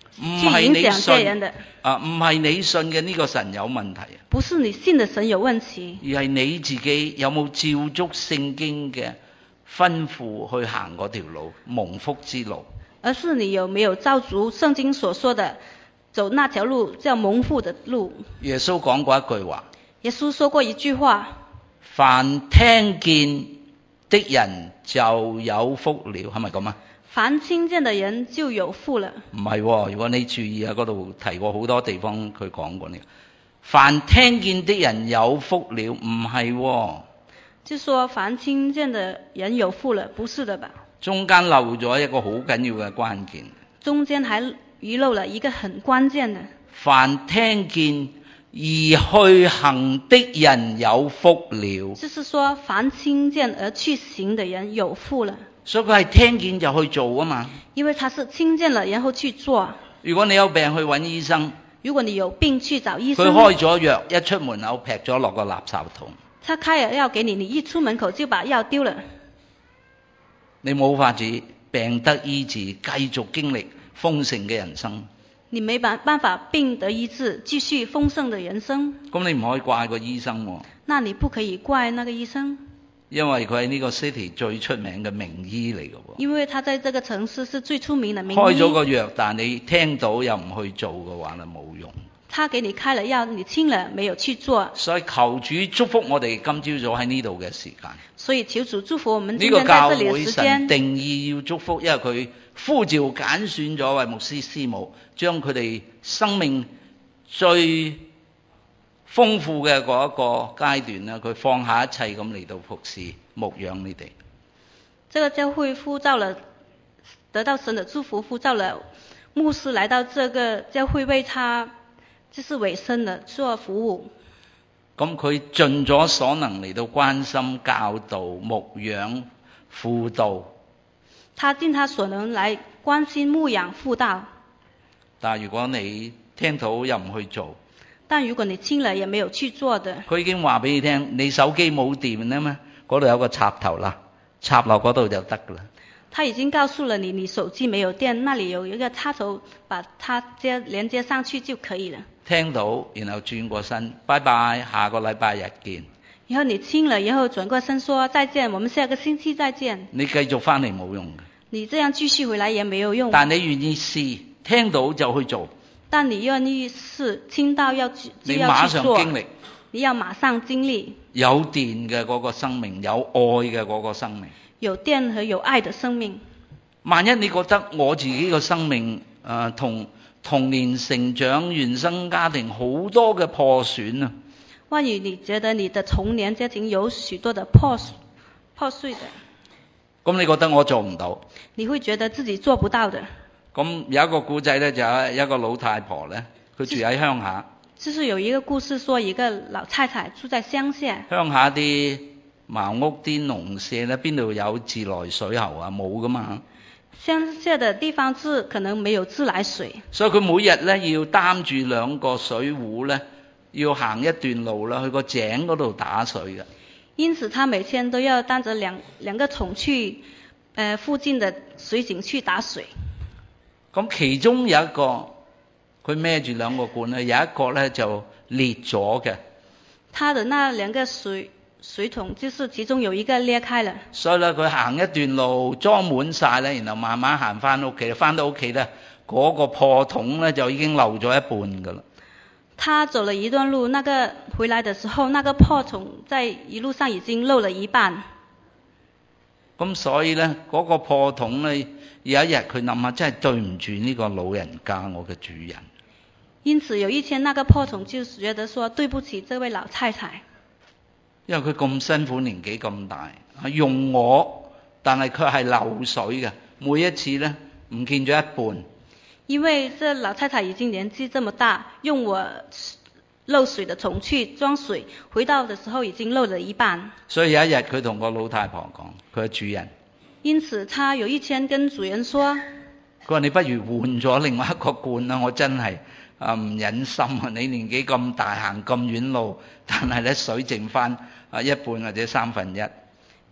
唔去影響係你信別人的， 啊，唔係你信嘅呢個神有問題， 不是你信的神有問題， 而係你自己有冇照足聖經嘅吩咐去行嗰條路，蒙福之路。 而是你有沒有照足聖經所說的走那條路叫蒙福的路。 耶穌講過一句話， 耶穌說過一句話， 凡聽見的人就有福了，係咪咁啊？ 凡聽見的人就有福了。 唔係喎，如果你注意啊，嗰度提過好多地方佢講過呢個。凡聽見的人有福了，唔係喎。 就說凡聽見的人有福了，不是的吧？ 中間漏咗一個好緊要嘅關鍵。 中間還遺漏了一個很關鍵的。 凡聽見而去行的人有福了。 就是說凡聽見而去行的人有福了。 所以佢係聽見就去做啊嘛。 因為他是聽見了然後去做。 如果你有病去揾醫生， 如果你有病去找醫生， 佢開咗藥，一出門口劈咗落個垃圾桶。 他開了藥給你，你一出門口就把藥丟了。 你冇法子病得醫治，繼續經歷豐盛嘅人生。 你沒辦辦法病得醫治，繼續豐盛的人生。 咁你唔可以怪個醫生喎。 那你不可以怪那個醫生。 因為佢係呢個 city 最出名嘅名醫嚟嘅喎。 因為他在這個城市是最出名的名醫。 開咗個藥，但你聽到又唔去做嘅話咧，冇用。 他給你開了藥，你聽了沒有去做。 所以求主祝福我哋今朝早喺呢度嘅時間。 所以求主祝福我們呢今天在這裏的時間。 神定義要祝福，因為佢呼召揀選咗位牧師師母，將佢哋生命最豐富嘅嗰一個階段咧，佢放下一切咁嚟到服侍牧養你哋。 這個教會呼召了，得到神的祝福，呼召了牧師來到這個教會為他，就是委身的做服務。 咁佢盡咗所能嚟到關心、教導、牧養、輔導。 他盡他所能來關心、牧養、輔導。 但係如果你聽到又唔去做， 但如果你聽了也沒有去做的， 佢已經話俾你聽，你手機冇電啊嘛，嗰度有個插頭啦，插落嗰度就得噶啦。 他已經告訴了你，你手機沒有電，那裡有一個插頭，把它接連接上去就可以了。 聽到，然後轉過身，拜拜，下個禮拜日見。 然後你聽了，然後轉過身說再見，我們下個星期再見。 你繼續翻嚟冇用嘅。 你這樣繼續回來也沒有用。 但你願意試，聽到就去做。 但你願意試，聽到要就要去做。 你馬上經歷。 你要馬上經歷。 有電嘅嗰個生命，有愛嘅嗰個生命。 有電和有愛的生命。 萬一你覺得我自己個生命誒同童年成長、原生家庭好多嘅破損啊！ 萬一你覺得你的童年家庭有許多的破破碎的， 咁你覺得我做唔到？ 你會覺得自己做不到的。 咁有一個故仔咧，就有一個老太婆咧，佢住喺鄉下。就是有一個故事，說一個老太太住在鄉下。 鄉下啲茅屋啲農舍咧，邊度有自來水喉啊？冇噶嘛。 鄉下的地方是可能沒有自來水， 所以佢每日咧要擔住兩個水壺咧，要行一段路啦，去個井嗰度打水嘅。 因此，他每天都要擔着兩兩個桶去，呃，附近的水井去打水。 咁其中有一個，佢孭住兩個罐咧，有一個咧就裂咗嘅。 他的那兩個水水桶，就是其中有一個裂開了。 所以咧，佢行一段路裝滿晒咧，然後慢慢行翻屋企，翻到屋企咧，嗰個破桶咧就已經漏咗一半噶啦。 他走了一段路，那個回來的時候，那個破桶在一路上已經漏了一半。 咁所以咧，嗰個破桶咧，有一日佢諗下，真係對唔住呢個老人家，我嘅主人。 因此有一天，那個破桶就覺得說對不起這位老太太。 因為佢咁辛苦，年紀咁大，用我，但係佢係漏水嘅，每一次咧唔見咗一半。 因為這老太太已經年紀這麼大，用我漏水的桶去裝水，回到的時候已經漏了一半。所以有一日佢同個老太婆講，佢係主人。因此他有一天跟主人說，佢話你不如換咗另外一個罐啦，我真係啊唔忍心啊！你年紀咁大，行咁遠路，但係咧水剩翻啊一半或者三分一。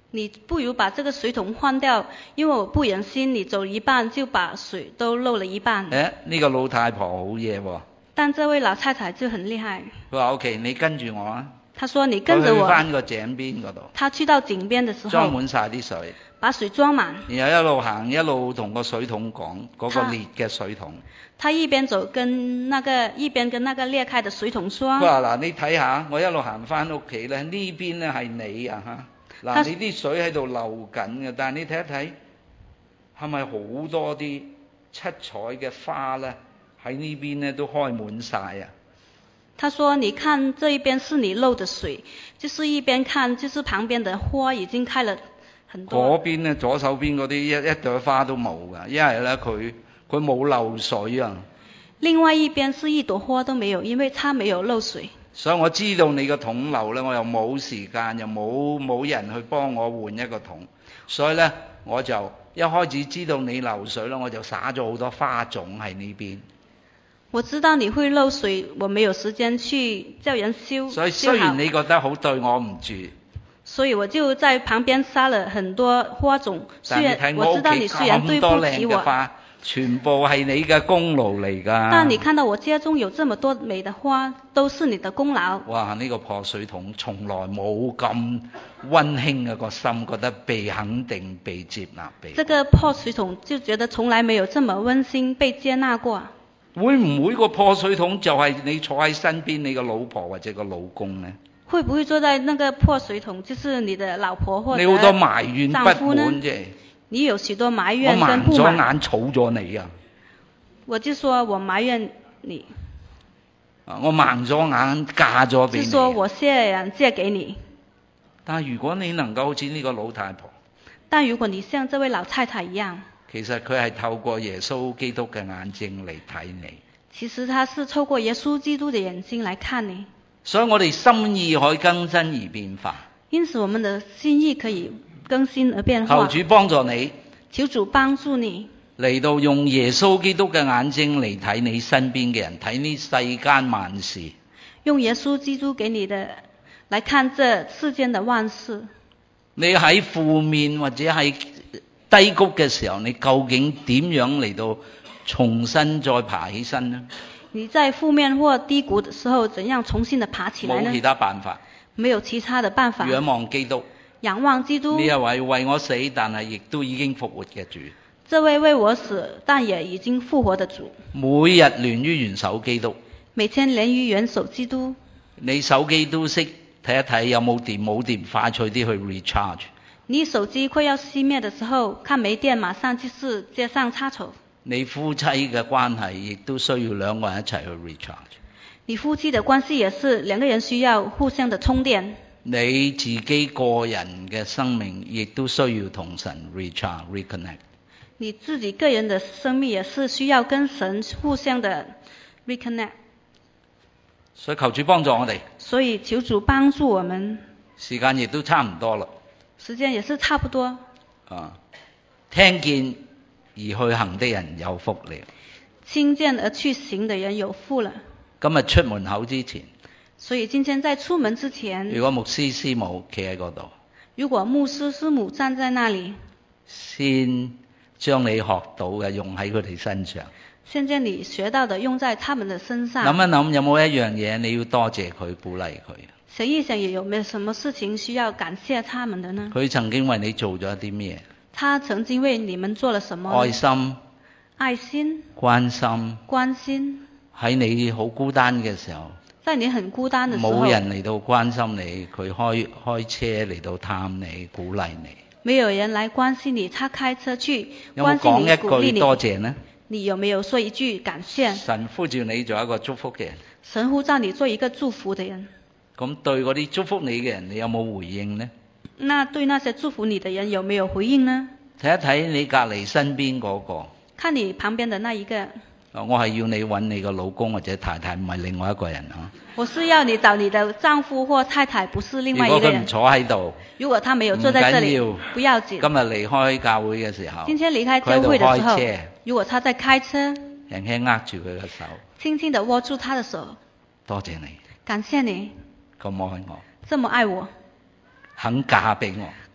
你不如把這個水桶換掉，因為我不忍心你走一半就把水都漏了一半。 誒，呢個老太婆好嘢喎。 但這位老太太就很厲害。 佢話：O K，你跟住我啊。 她說：你跟着我。 佢去翻個井邊嗰度。 她去到井邊的時候， 裝滿晒啲水。 把水裝滿。 然後一路行，一路同個水桶講嗰、那個裂嘅水桶。 他一邊走跟那個一邊跟那個裂開的水桶說： 佢話嗱，你睇下，我一路行翻屋企咧，呢邊咧係你啊嚇，嗱你啲水喺度流緊嘅，但係你睇一睇，係咪好多啲七彩嘅花咧喺呢邊咧都開滿晒啊？ 他說：你看這一邊是你漏的水，就是一邊看就是旁邊的花已經開了很多。 嗰邊咧左手邊嗰啲一一朵花都冇㗎，因為咧佢佢冇漏水啊。 另外一邊是一朵花都沒有，因為它沒有漏水。 所以我知道你個桶漏咧，我又冇時間，又冇冇人去幫我換一個桶，所以咧我就一開始知道你漏水啦，我就撒咗好多花種喺呢邊。 我知道你會漏水，我沒有時間去叫人修。 所以雖然你覺得好對我唔住， 所以我就在旁邊撒了很多花種。雖然我知道你雖然對不起我， 全部係你嘅功勞嚟㗎。 但你看到我家中有這麼多美的花，都是你的功勞。 哇！呢、這個破水桶從來冇咁溫馨嘅個心，覺得被肯定、被接納、被。 這個破水桶就覺得從來沒有這麼溫馨被接納過。 會唔會個破水桶就係你坐喺身邊你個老婆或者個老公呢？ 會不會坐在那個破水桶就是你的老婆或者你好多埋怨不滿啫。 你有許多埋怨跟不滿。 我盲咗眼儲咗你啊！ 我就說我埋怨你。 我盲咗眼嫁咗俾你。 就說我謝人借給你。 但如果你能夠好似呢個老太婆。 但如果你像這位老太太一樣。 其實佢係透過耶穌基督嘅眼睛嚟睇你。 其實他是透過耶穌基督的眼睛來看你。 所以我哋心意可以更新而變化。 因此我們的心意可以更新而變化。 求主幫助你。 求主幫助你。 嚟到用耶穌基督嘅眼睛嚟睇你身邊嘅人，睇呢世間萬事。 用耶穌基督給你的來看這世間的萬事。 你喺負面或者喺低谷嘅時候，你究竟點樣嚟到重新再爬起身呢？ 你在負面或低谷的時候，怎樣重新的爬起來呢？ 冇其他辦法。 沒有其他的辦法。 仰望基督。 仰望基督。 呢一位為我死，但係亦都已經復活嘅主。 這位為我死，但也已經復活的主。 每日連於元首基督。 每天連於元首基督。 你手機都識睇一睇有冇電，冇電快脆啲去 recharge。 你手機快要熄滅的時候，看沒電，馬上就是接上插頭。 你夫妻嘅關係亦都需要兩個人一齊去 recharge。 你夫妻的關係也是兩個人需要互相的充電。 你自己個人嘅生命亦都需要同神 recharge reconnect。 你自己個人的生命也是需要跟神互相的 reconnect。 所以求主幫助我哋。 所以求主幫助我們。 時間亦都差唔多啦。 時間也是差不多。 啊，聽見而去行的人有福了。 聽見而去行的人有福了。 今日出門口之前。 所以今天在出門之前。 如果牧師師母企喺嗰度。 如果牧師師母站在那裡。 先將你學到嘅用喺佢哋身上。 先將你學到的用在他們的身上。 諗一諗有冇一樣嘢你要多謝佢，鼓勵佢。 想一想有沒有什麼事情需要感謝他們的呢？ 佢曾經為你做咗啲咩？ 他曾經為你們做了什麼？ 愛心、 愛心、 關心、 關心。 喺你好孤單嘅時候， 在你很孤單的時候， 冇人嚟到關心你，佢開開車嚟到探你，鼓勵你。 沒有人來關心你，他開車去有冇講一句多謝呢？ 你有沒有說一句感謝？ 神呼召你做一個祝福嘅人。 神呼召你做一個祝福的人。 咁對嗰啲祝福你嘅人，你有冇回應呢？ 那對那些祝福你的人有沒有回應呢？ 睇一睇你隔離身邊嗰個。 看你旁邊的那一個。 我係要你揾你個老公或者太太，唔係另外一個人啊。 我是要你找你的丈夫或太太，不是另外一個人。 如果佢唔坐喺度， 如果他沒有坐在這裡，不要緊。今日離開教會嘅時候， 今天離開教會的時候，如果他在開車， 輕輕握住佢嘅手， 輕輕地握住他的手。 多謝你， 感謝你， 咁愛我， 這麼愛我， 肯嫁俾我，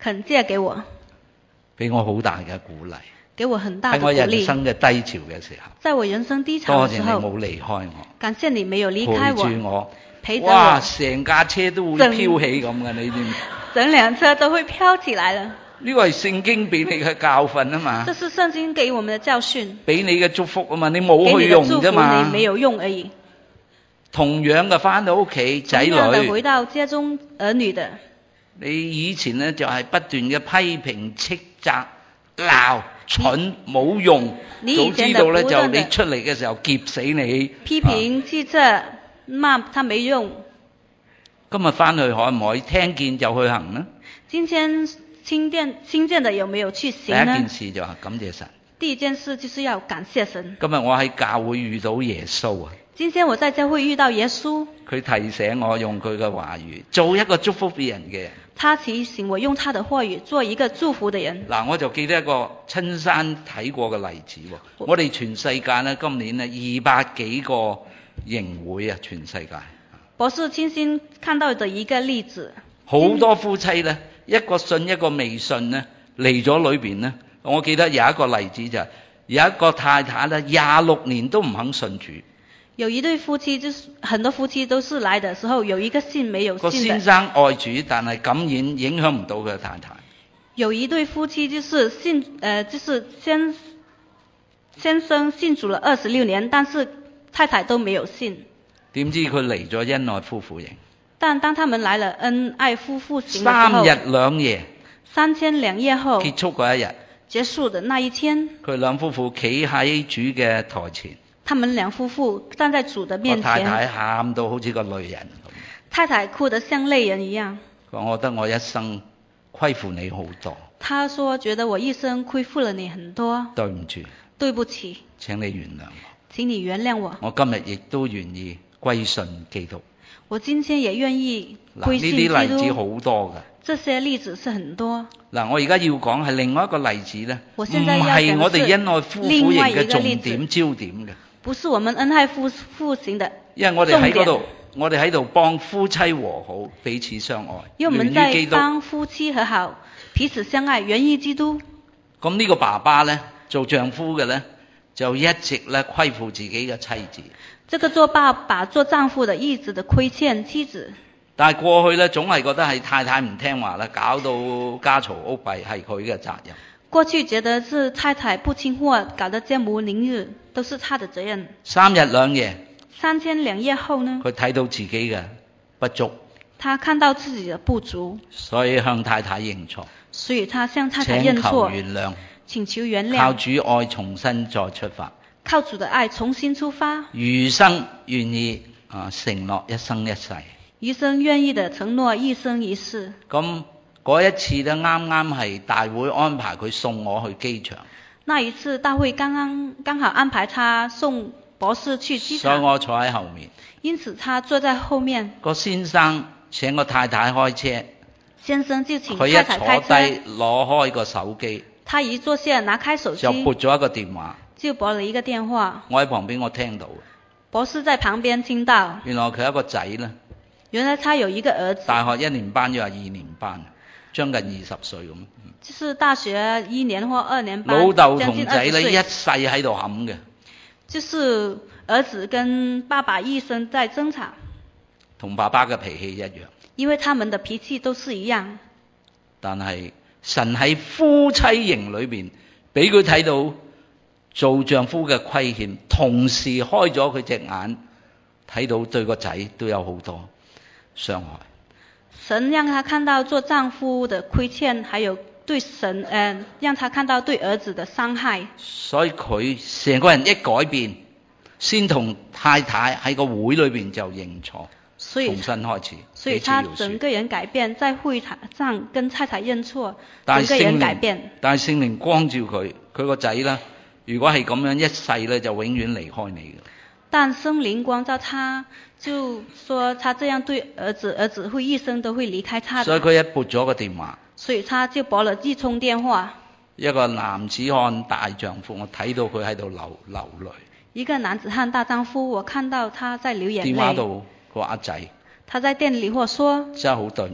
肯借給我， 俾我好大嘅鼓勵。 給我很大喺我人的鼓勵。 生嘅低潮嘅時候， 在我人生低潮多謝你的時候， 冇離開我， 感謝你沒有離開陪我， 住我， 陪着哇！ 我， 成架車都會整飄起咁嘅，你知唔知？ 整輛車都會飄起來了。 呢個係聖經俾你嘅教訓啊嘛這，是聖經給我們的教訓， 俾你嘅祝福啊嘛，你冇給你去用的祝福啫嘛你。沒有用而已。 同樣嘅翻到屋企仔同樣的女， 回到家中兒女的， 你以前呢就係不斷嘅批評、斥責、鬧、蠢、冇用，早你以前的知道咧就不斷地你出嚟嘅時候劫死你。 批啊評、斥責、罵他沒用。 今日翻去可唔可以聽見就去行呢？ 今天聽見聽見的有沒有去第一行呢件？事就係感謝神。 第一件事就是要感謝神。 今日我喺教會遇到耶穌啊， 今天我在教會遇到耶穌， 佢提醒我用佢嘅話語，做一個祝福別人嘅人。 他提醒我用他的話語做一個祝福的人。 嗱，我就記得一個親身睇過嘅例子喎。我哋全世界呢，今年呢二百幾個營會啊，全世界我是親身看到的一個例子。 好多夫妻呢，一個信一個未信呢，嚟咗裏邊呢。我記得有一個例子就係、有一個太太呢，廿六年都唔肯信主。 有一對夫妻，就是很多夫妻都是來的時候，有一個信沒有個信的。 先生愛主，但係感染影響唔到佢嘅太太。 有一對夫妻就是信，呃，就是先先生信主了二十六年，但是太太都沒有信。 點知佢嚟咗恩愛夫婦營， 但當他們來了恩愛夫婦行的時三候， 日兩夜三天兩夜後結束嗰一日， 結束的那一天， 佢兩夫婦企喺主嘅台前， 他們兩夫婦站在主的個面前， 太太喊到好似個女人咁。 太太哭得像淚人一樣。 佢話：我覺得我一生虧負你好多， 他說：覺得我一生虧負了你很多， 對唔住， 對不起， 請你原諒我。 請你原諒我。 我今日亦都願意歸信基督。 我今天也願意嗱，呢歸信基督。 啲例子好多㗎。 這些例子是很多。 嗱，我而家要講係另外一個例子咧，唔我現在要講係我哋恩愛夫婦另外營嘅重一個例子點焦點嘅， 不是我們恩愛夫婦行的因為我哋喺嗰重度，我哋喺度幫夫妻和好，彼此相愛， 因為我們在源於基督。 幫夫妻和好，彼此相愛，源於基督。 咁呢個爸爸咧，做丈夫嘅咧，就一直咧虧負自己嘅妻子。 這個做爸爸、做丈夫的一直的虧欠妻子。 但係過去咧，總係覺得係太太唔聽話啦，搞到家嘈屋閉係佢嘅責任。 過去覺得是太太不聽話，搞得家無寧日，都是他的責任。 三日兩夜， 三天兩夜後呢， 佢睇到自己嘅不足， 他看到自己的不足， 所以向太太認錯， 所以他向太太請求認錯， 原諒， 請求原諒， 靠主愛重新再出發， 靠主的愛重新出發， 餘生願意啊承諾一生一世。 餘生願意的承諾一生一世。 咁嗰一次咧，啱啱係大會安排佢送我去機場， 那一次大會剛剛剛好安排他送博士去機場， 所以我坐喺後面。 因此他坐在後面。 個先生請個太太開車， 先生就請佢一太太開坐低車， 攞開個手機， 他一坐下拿開手機就撥咗一個電話。 就撥了一個電話。 我喺旁邊我聽到， 博士在旁邊聽到， 原來佢一個仔咧， 原來他有一個兒子， 大學一年班又係二年班，將近二十歲咁。 就是大學一年或二年班， 老豆將近同仔二十歲。 咧一世喺度冚嘅， 就是兒子跟爸爸一生在爭吵， 同爸爸嘅脾氣一樣。 因為他們的脾氣都是一樣。 但係神喺夫妻營裏邊，俾佢睇到做丈夫嘅虧欠，同時開咗佢隻眼，睇到對個仔都有好多傷害。 神讓他看到做丈夫的虧欠，還有對神，呃，讓他看到對兒子的傷害。 所以佢成個人一改變，先同太太喺個會裏邊就認錯， 所以重新開始。 所以他整個人改變，在會談上跟太太認錯，整個人改變。 但係聖靈光照佢，佢個仔呢，如果係咁樣一世呢，就永遠離開你嘅。 但聖靈光照他，就說他這樣對兒子，兒子會一生都會離開他的。 所以佢一撥咗個電話， 所以他就撥了一通電話。 一個男子漢大丈夫，我睇到佢喺度流流淚。 一個男子漢大丈夫，我看到他在流眼淚。 電話度個阿仔， 他在電裡或說： 真係好對唔住，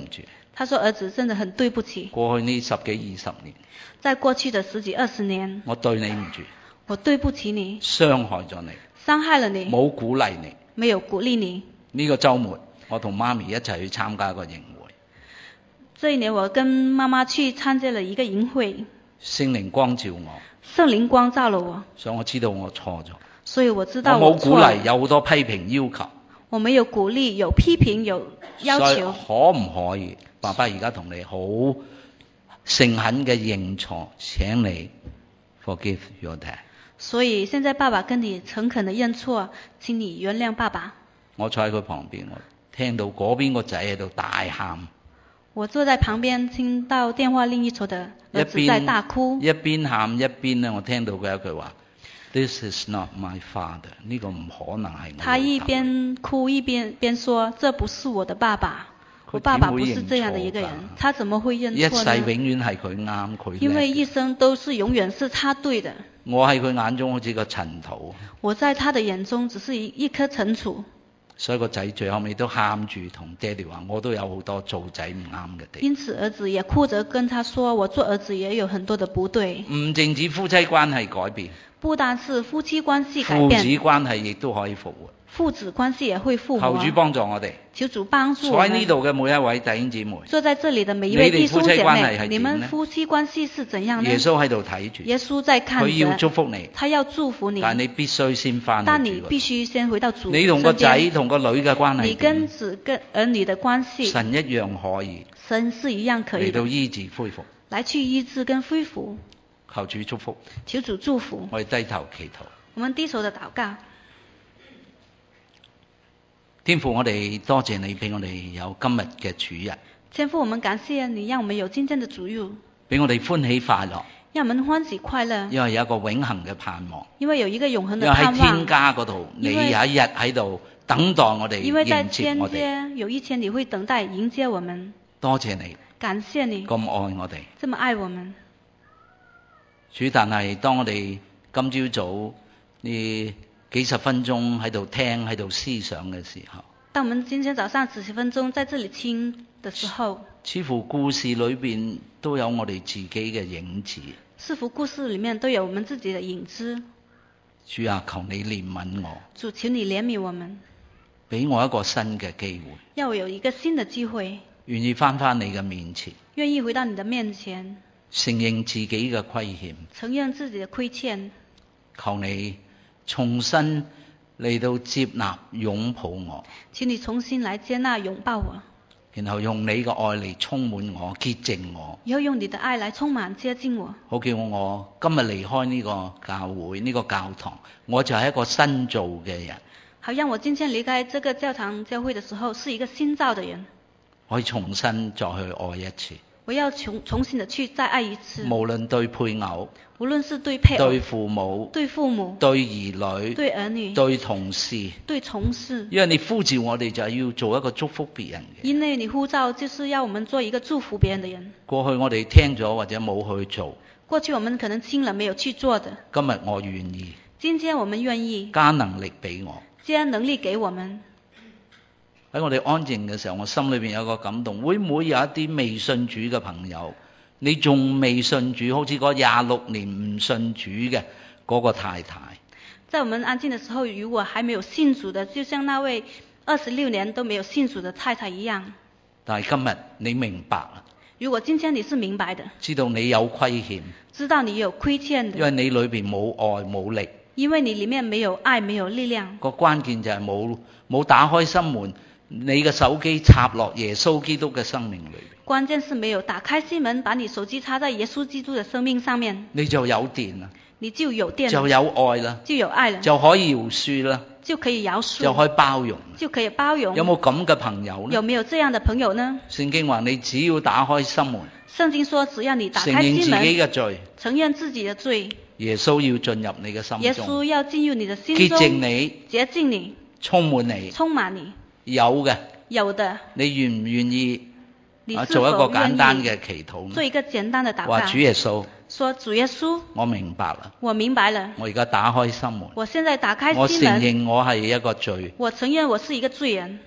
他說兒子真的很對不起， 過去呢十幾二十年， 在過去的十幾二十年， 我對你唔住， 我對不起你， 傷害咗你， 傷害了你， 冇鼓勵你。 沒有鼓勵你。 呢個週末，我同媽咪一齊去參加一個營會， 這一年我跟媽媽去參加了一個營會， 聖靈光照我， 聖靈光照了我， 所以我知道我錯咗。 所以我知道我我錯了。 冇鼓勵，有好多批評要求。 我沒有鼓勵，有批評，有要所以求。 可唔可以，爸爸而家同你好誠懇嘅認錯，請你 forgive your dad。 所以現在爸爸跟你誠懇的認錯，請你原諒爸爸。 我坐喺佢旁邊，我聽到嗰邊個仔喺度大喊， 我坐在旁邊，聽到電話另一頭的兒子在大哭， 一邊喊一邊咧，我聽到佢一句話 ：This is not my father。呢個唔可能係我。 他一邊哭一邊邊說：這不是我的爸爸，我爸爸不是這樣的一個人，他怎麼會認錯呢？ 一世永遠係佢啱，佢叻。 因為一生都是永遠是他對的。 我喺佢眼中好似個塵土。 我在他的眼中只是一一顆塵土。 所以個仔最後尾都喊住同爹哋話：我都有好多做仔唔啱嘅地方。 因此兒子也哭着跟他說：我做兒子也有很多的不對。 唔淨止夫妻關係改變， 不但是夫妻關係改父變， 子關係亦都可以復活。 父子關係也會復活。 求主幫助我哋。 求主幫助我坐喺們。 呢度嘅每一位弟兄姊妹， 坐在這裡的每一位弟兄姐你哋夫妻關係係妹， 點你們呢？ 夫妻關係是怎樣呢？ 耶穌喺度睇住， 耶穌在看着， 佢要祝福你， 他要祝福你， 但你必須先翻去主嗰度。 但你必須先回到主身邊。 你同個仔同個女嘅關係你跟子跟兒女的關係， 神一樣可以， 神是一樣可以的嚟到醫治恢復， 來去醫治跟恢復。 求主祝福， 求主祝福。 我哋低頭祈禱。 我們低頭的禱告。 天父，我哋多謝你俾我哋有今日嘅主日， 天父，我們感謝你，讓我們有今天的主日， 俾我哋歡喜快樂， 讓我們歡喜快樂， 因為有一個永恆嘅盼望， 因為有一個永恆因為喺的盼望。 天家嗰度，你有一日喺度等待我哋， 因為在迎接天我哋。 街有一天你會等待迎接我們。 多謝你， 感謝你咁愛我哋。 這麼愛我們。 主，但係當我哋今朝早呢幾十分鐘喺度聽喺度思想嘅時候， 當我們今天早上幾十分鐘在這裡聽的時候， 似乎故事裏邊都有我哋自己嘅影子。 似乎故事裡面都有我們自己的影子。 主啊，求你憐憫我， 主，求你憐憫我們， 俾我一個新嘅機會， 要我有一個新的機會， 願意翻返你嘅面前， 願意回到你的面前， 承認自己嘅虧欠， 承認自己的虧欠， 求你重新嚟到接納擁抱我， 請你重新來接納擁抱我， 然後用你嘅愛嚟充滿我，潔淨我， 以後用你的愛來充滿接近我， 好叫我今日離開呢個教會呢個教堂，我就係一個新造嘅人， 好讓我今天離開這個教堂教會的時候是一個新造的人， 可以重新再去愛一次。 我要重重新的去再愛一次， 無論對配偶、 無論是對配偶、 對父母、 對父母、 對兒女、 對兒女、 對同事， 對同事， 因為你呼召我哋就係要做一個祝福別人嘅。 因為你呼召就是要我們做一個祝福別人的人。 過去我哋聽咗或者冇去做， 過去我們可能聽了沒有去做的， 今日我願意， 今天我們願意加能力俾我， 加能力給我們。 喺我哋安靜嘅時候，我心裏邊有個感動，會唔會有一啲未信主嘅朋友，你仲未信主，好似嗰廿六年唔信主嘅嗰個太太？ 在我們安靜的時候，如果還沒有信主的，就像那位二十六年都沒有信主的太太一樣。 但係今日你明白啦， 如果今天你是明白的， 知道你有虧欠， 知道你有虧欠的， 因為你裏邊冇愛冇力， 因為你裡面沒有愛沒有力量。 個關鍵就係冇冇打開心門，你嘅手機插落耶穌基督嘅生命裏邊。 關鍵是沒有打開心門，把你手機插在耶穌基督的生命上面， 你就有電啦， 你就有電了， 就有愛啦， 就有愛了， 就可以饒恕啦， 就可以饒恕， 就可以包容， 就可以包容。 有冇咁嘅朋友呢？ 有沒有這樣的朋友呢？ 聖經話你只要打開心門， 聖經說只要你打承認自開心門， 己嘅罪， 承認自己的罪， 耶穌要進入你嘅心耶中， 穌要進入你的心潔中， 淨你， 潔淨你， 充滿你， 充滿你。 有嘅， 有的， 你願唔願意啊你是否做一個簡單願意嘅祈禱呢？ 做一個簡單的禱話告， 主耶穌， 說主耶穌， 我明白啦， 我明白了， 我而家打開心門， 我現在打開我承心門， 認我係一個罪， 我承認我是一個罪人，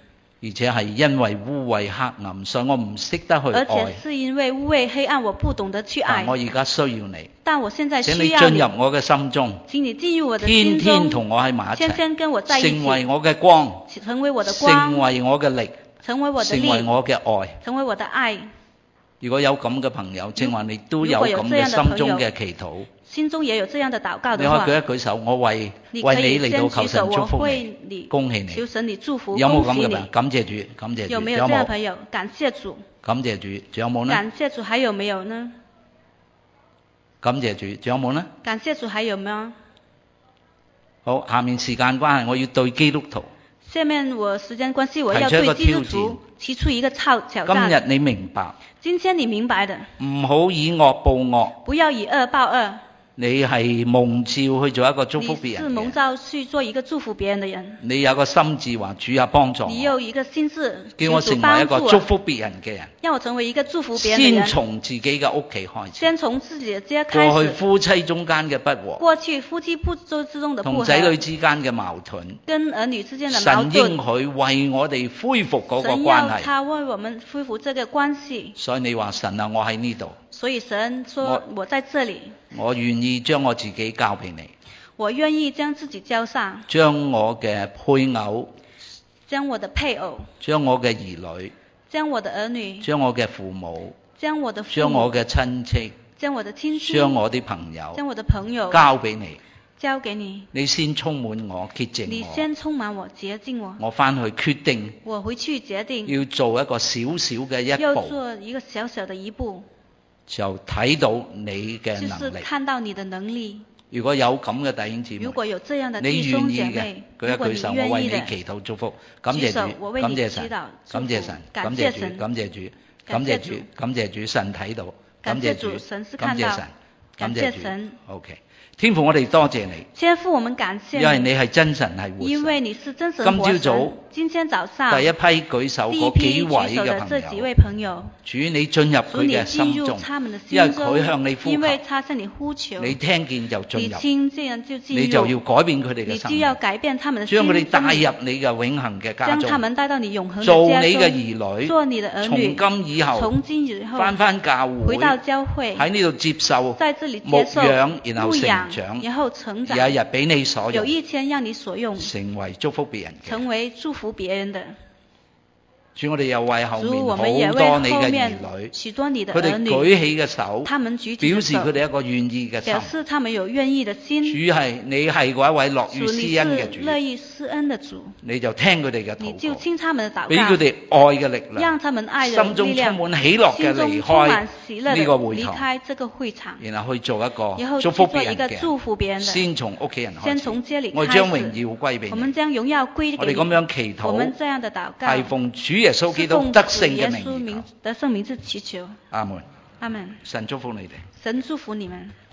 而且係因為污穢黑暗，所以我唔識得去而且愛。 是因為污穢黑暗，我不懂得去愛但。我而家需要你， 但我現在請你需要你， 進入我嘅心中， 請你進入我的天心中， 天同我喺埋一天天跟我在齊， 一起， 成為我嘅光， 成為我的成光， 為我嘅力， 成為我的成為力， 我嘅愛。 成為我的愛。 如果有咁嘅朋友，正話你都有如果有咁嘅這樣的心中朋友嘅祈禱， 心中也有這樣的禱告你的話， 可以舉一舉手，我為你可為以先你嚟到求舉手，我神祝福為你， 你恭喜你。 求神你祝福， 有冇恭喜你咁嘅朋友？。感謝主，感謝主。 有沒有有冇？ 這樣的朋友？感謝主， 感謝主，仲有冇呢？ 感謝主，還有沒有呢？ 感謝主，仲有冇呢？ 感謝主，還有沒有？ 好，下面時間關係，我要對基督徒。 下面我時間關係，我要提出一個對基督挑戰徒提出一個挑挑今戰。 日你明白， 今天你明白的， 唔好以惡報惡。 不要以惡報惡。 你係蒙召去做一個祝福別你是人嘅， 蒙召去做一個祝福別人的人。 你有個心志話主啊幫助我， 你有一個心志， 叫我成為一個祝福別人嘅人， 讓我成為一個祝福別人的先人。 從自己嘅屋企開始， 先從自己的家開過始。 去夫妻中間嘅不和， 過去夫妻不之中的不和， 同仔女之間嘅矛盾， 跟兒女之間的矛神應盾， 許為我哋恢復嗰個神關係。 要他為我們恢復這個關係。 所以你話神啊，我喺呢度， 所以神說我我在這裡， 我願意將我自己交俾你， 我願意將自己交上， 將我嘅配偶， 將我的配偶， 將我嘅兒女， 將我的兒女， 將我嘅父母， 將我的父母， 將我嘅親戚， 將我的親戚， 將我啲朋友將我的朋友交俾你， 交給你。 你先充滿我，潔淨你我， 先充滿我，潔淨我。 我翻去決定我回去決定要做一個小小嘅一要步， 做一個小小的一步， 就睇到你嘅就是能力。 看到你的能力。 如果有咁嘅弟兄姊妹， 如果有這樣的你弟兄願意嘅姐妹， 舉一如果你舉手，我為你願意的， 祈禱祝福，感謝舉手主， 我為你感謝神， 祈禱祝福感謝神， 感感謝主， 謝神感謝主，感謝主感謝主， 感謝主，神睇到， 感謝感謝主， 主神是看到感謝神， 感感謝主謝神。 OK，天父我哋多謝你， 天父，我們感謝因為你係真神係活神。 因為你是真神今活神。 朝早今天早上第一批舉手第一嗰幾批位舉手的嘅朋友這幾位，朋友， 主你進入主你佢嘅進入心中， 他們的因為心中， 佢向你呼因為求， 他向你呼求， 你聽見就進你入， 聽見就進入， 你就要改變佢哋嘅生你就要命， 改變他們的心將佢哋帶生命入你嘅永恆嘅家將他中， 們帶到你永恆的做家中， 你嘅兒女， 做你的兒女， 從今以後從今以後翻返教會， 回到教會， 喺呢度接受在這裡牧接受養，然後成牧養長， 然後成長， 有一日俾你所用， 有一天讓你所用， 成為祝福別人嘅。 成為祝福別人的。 主，我哋又為後面主，我好們也為多你嘅兒後面女， 許多你的佢哋兒女， 舉起嘅手， 他們舉起表的手， 示佢哋一個願意嘅心表。示他們有願意的心。 主係你係嗰一位樂於主，你施恩嘅是樂主， 意施恩的主， 你就聽佢哋嘅你就禱告， 聽他們的禱俾佢告， 哋愛嘅力量讓，他們愛的心中充力量， 滿喜樂嘅心中離充滿開喜樂的呢個會離堂， 開這個會場， 然後去做一個然後去祝福別做一人嘅個祝福別人的。 先從屋企人開先始， 從這裡我將榮開始， 耀歸俾你。 我們將榮耀歸給你。 我哋咁樣祈我們禱， 這樣的禱告， 係奉主耶穌基是督得奉主勝嘅名義耶穌名求。 得勝名字祈求。 阿門。 阿門。 神祝福你哋。 神祝福你們。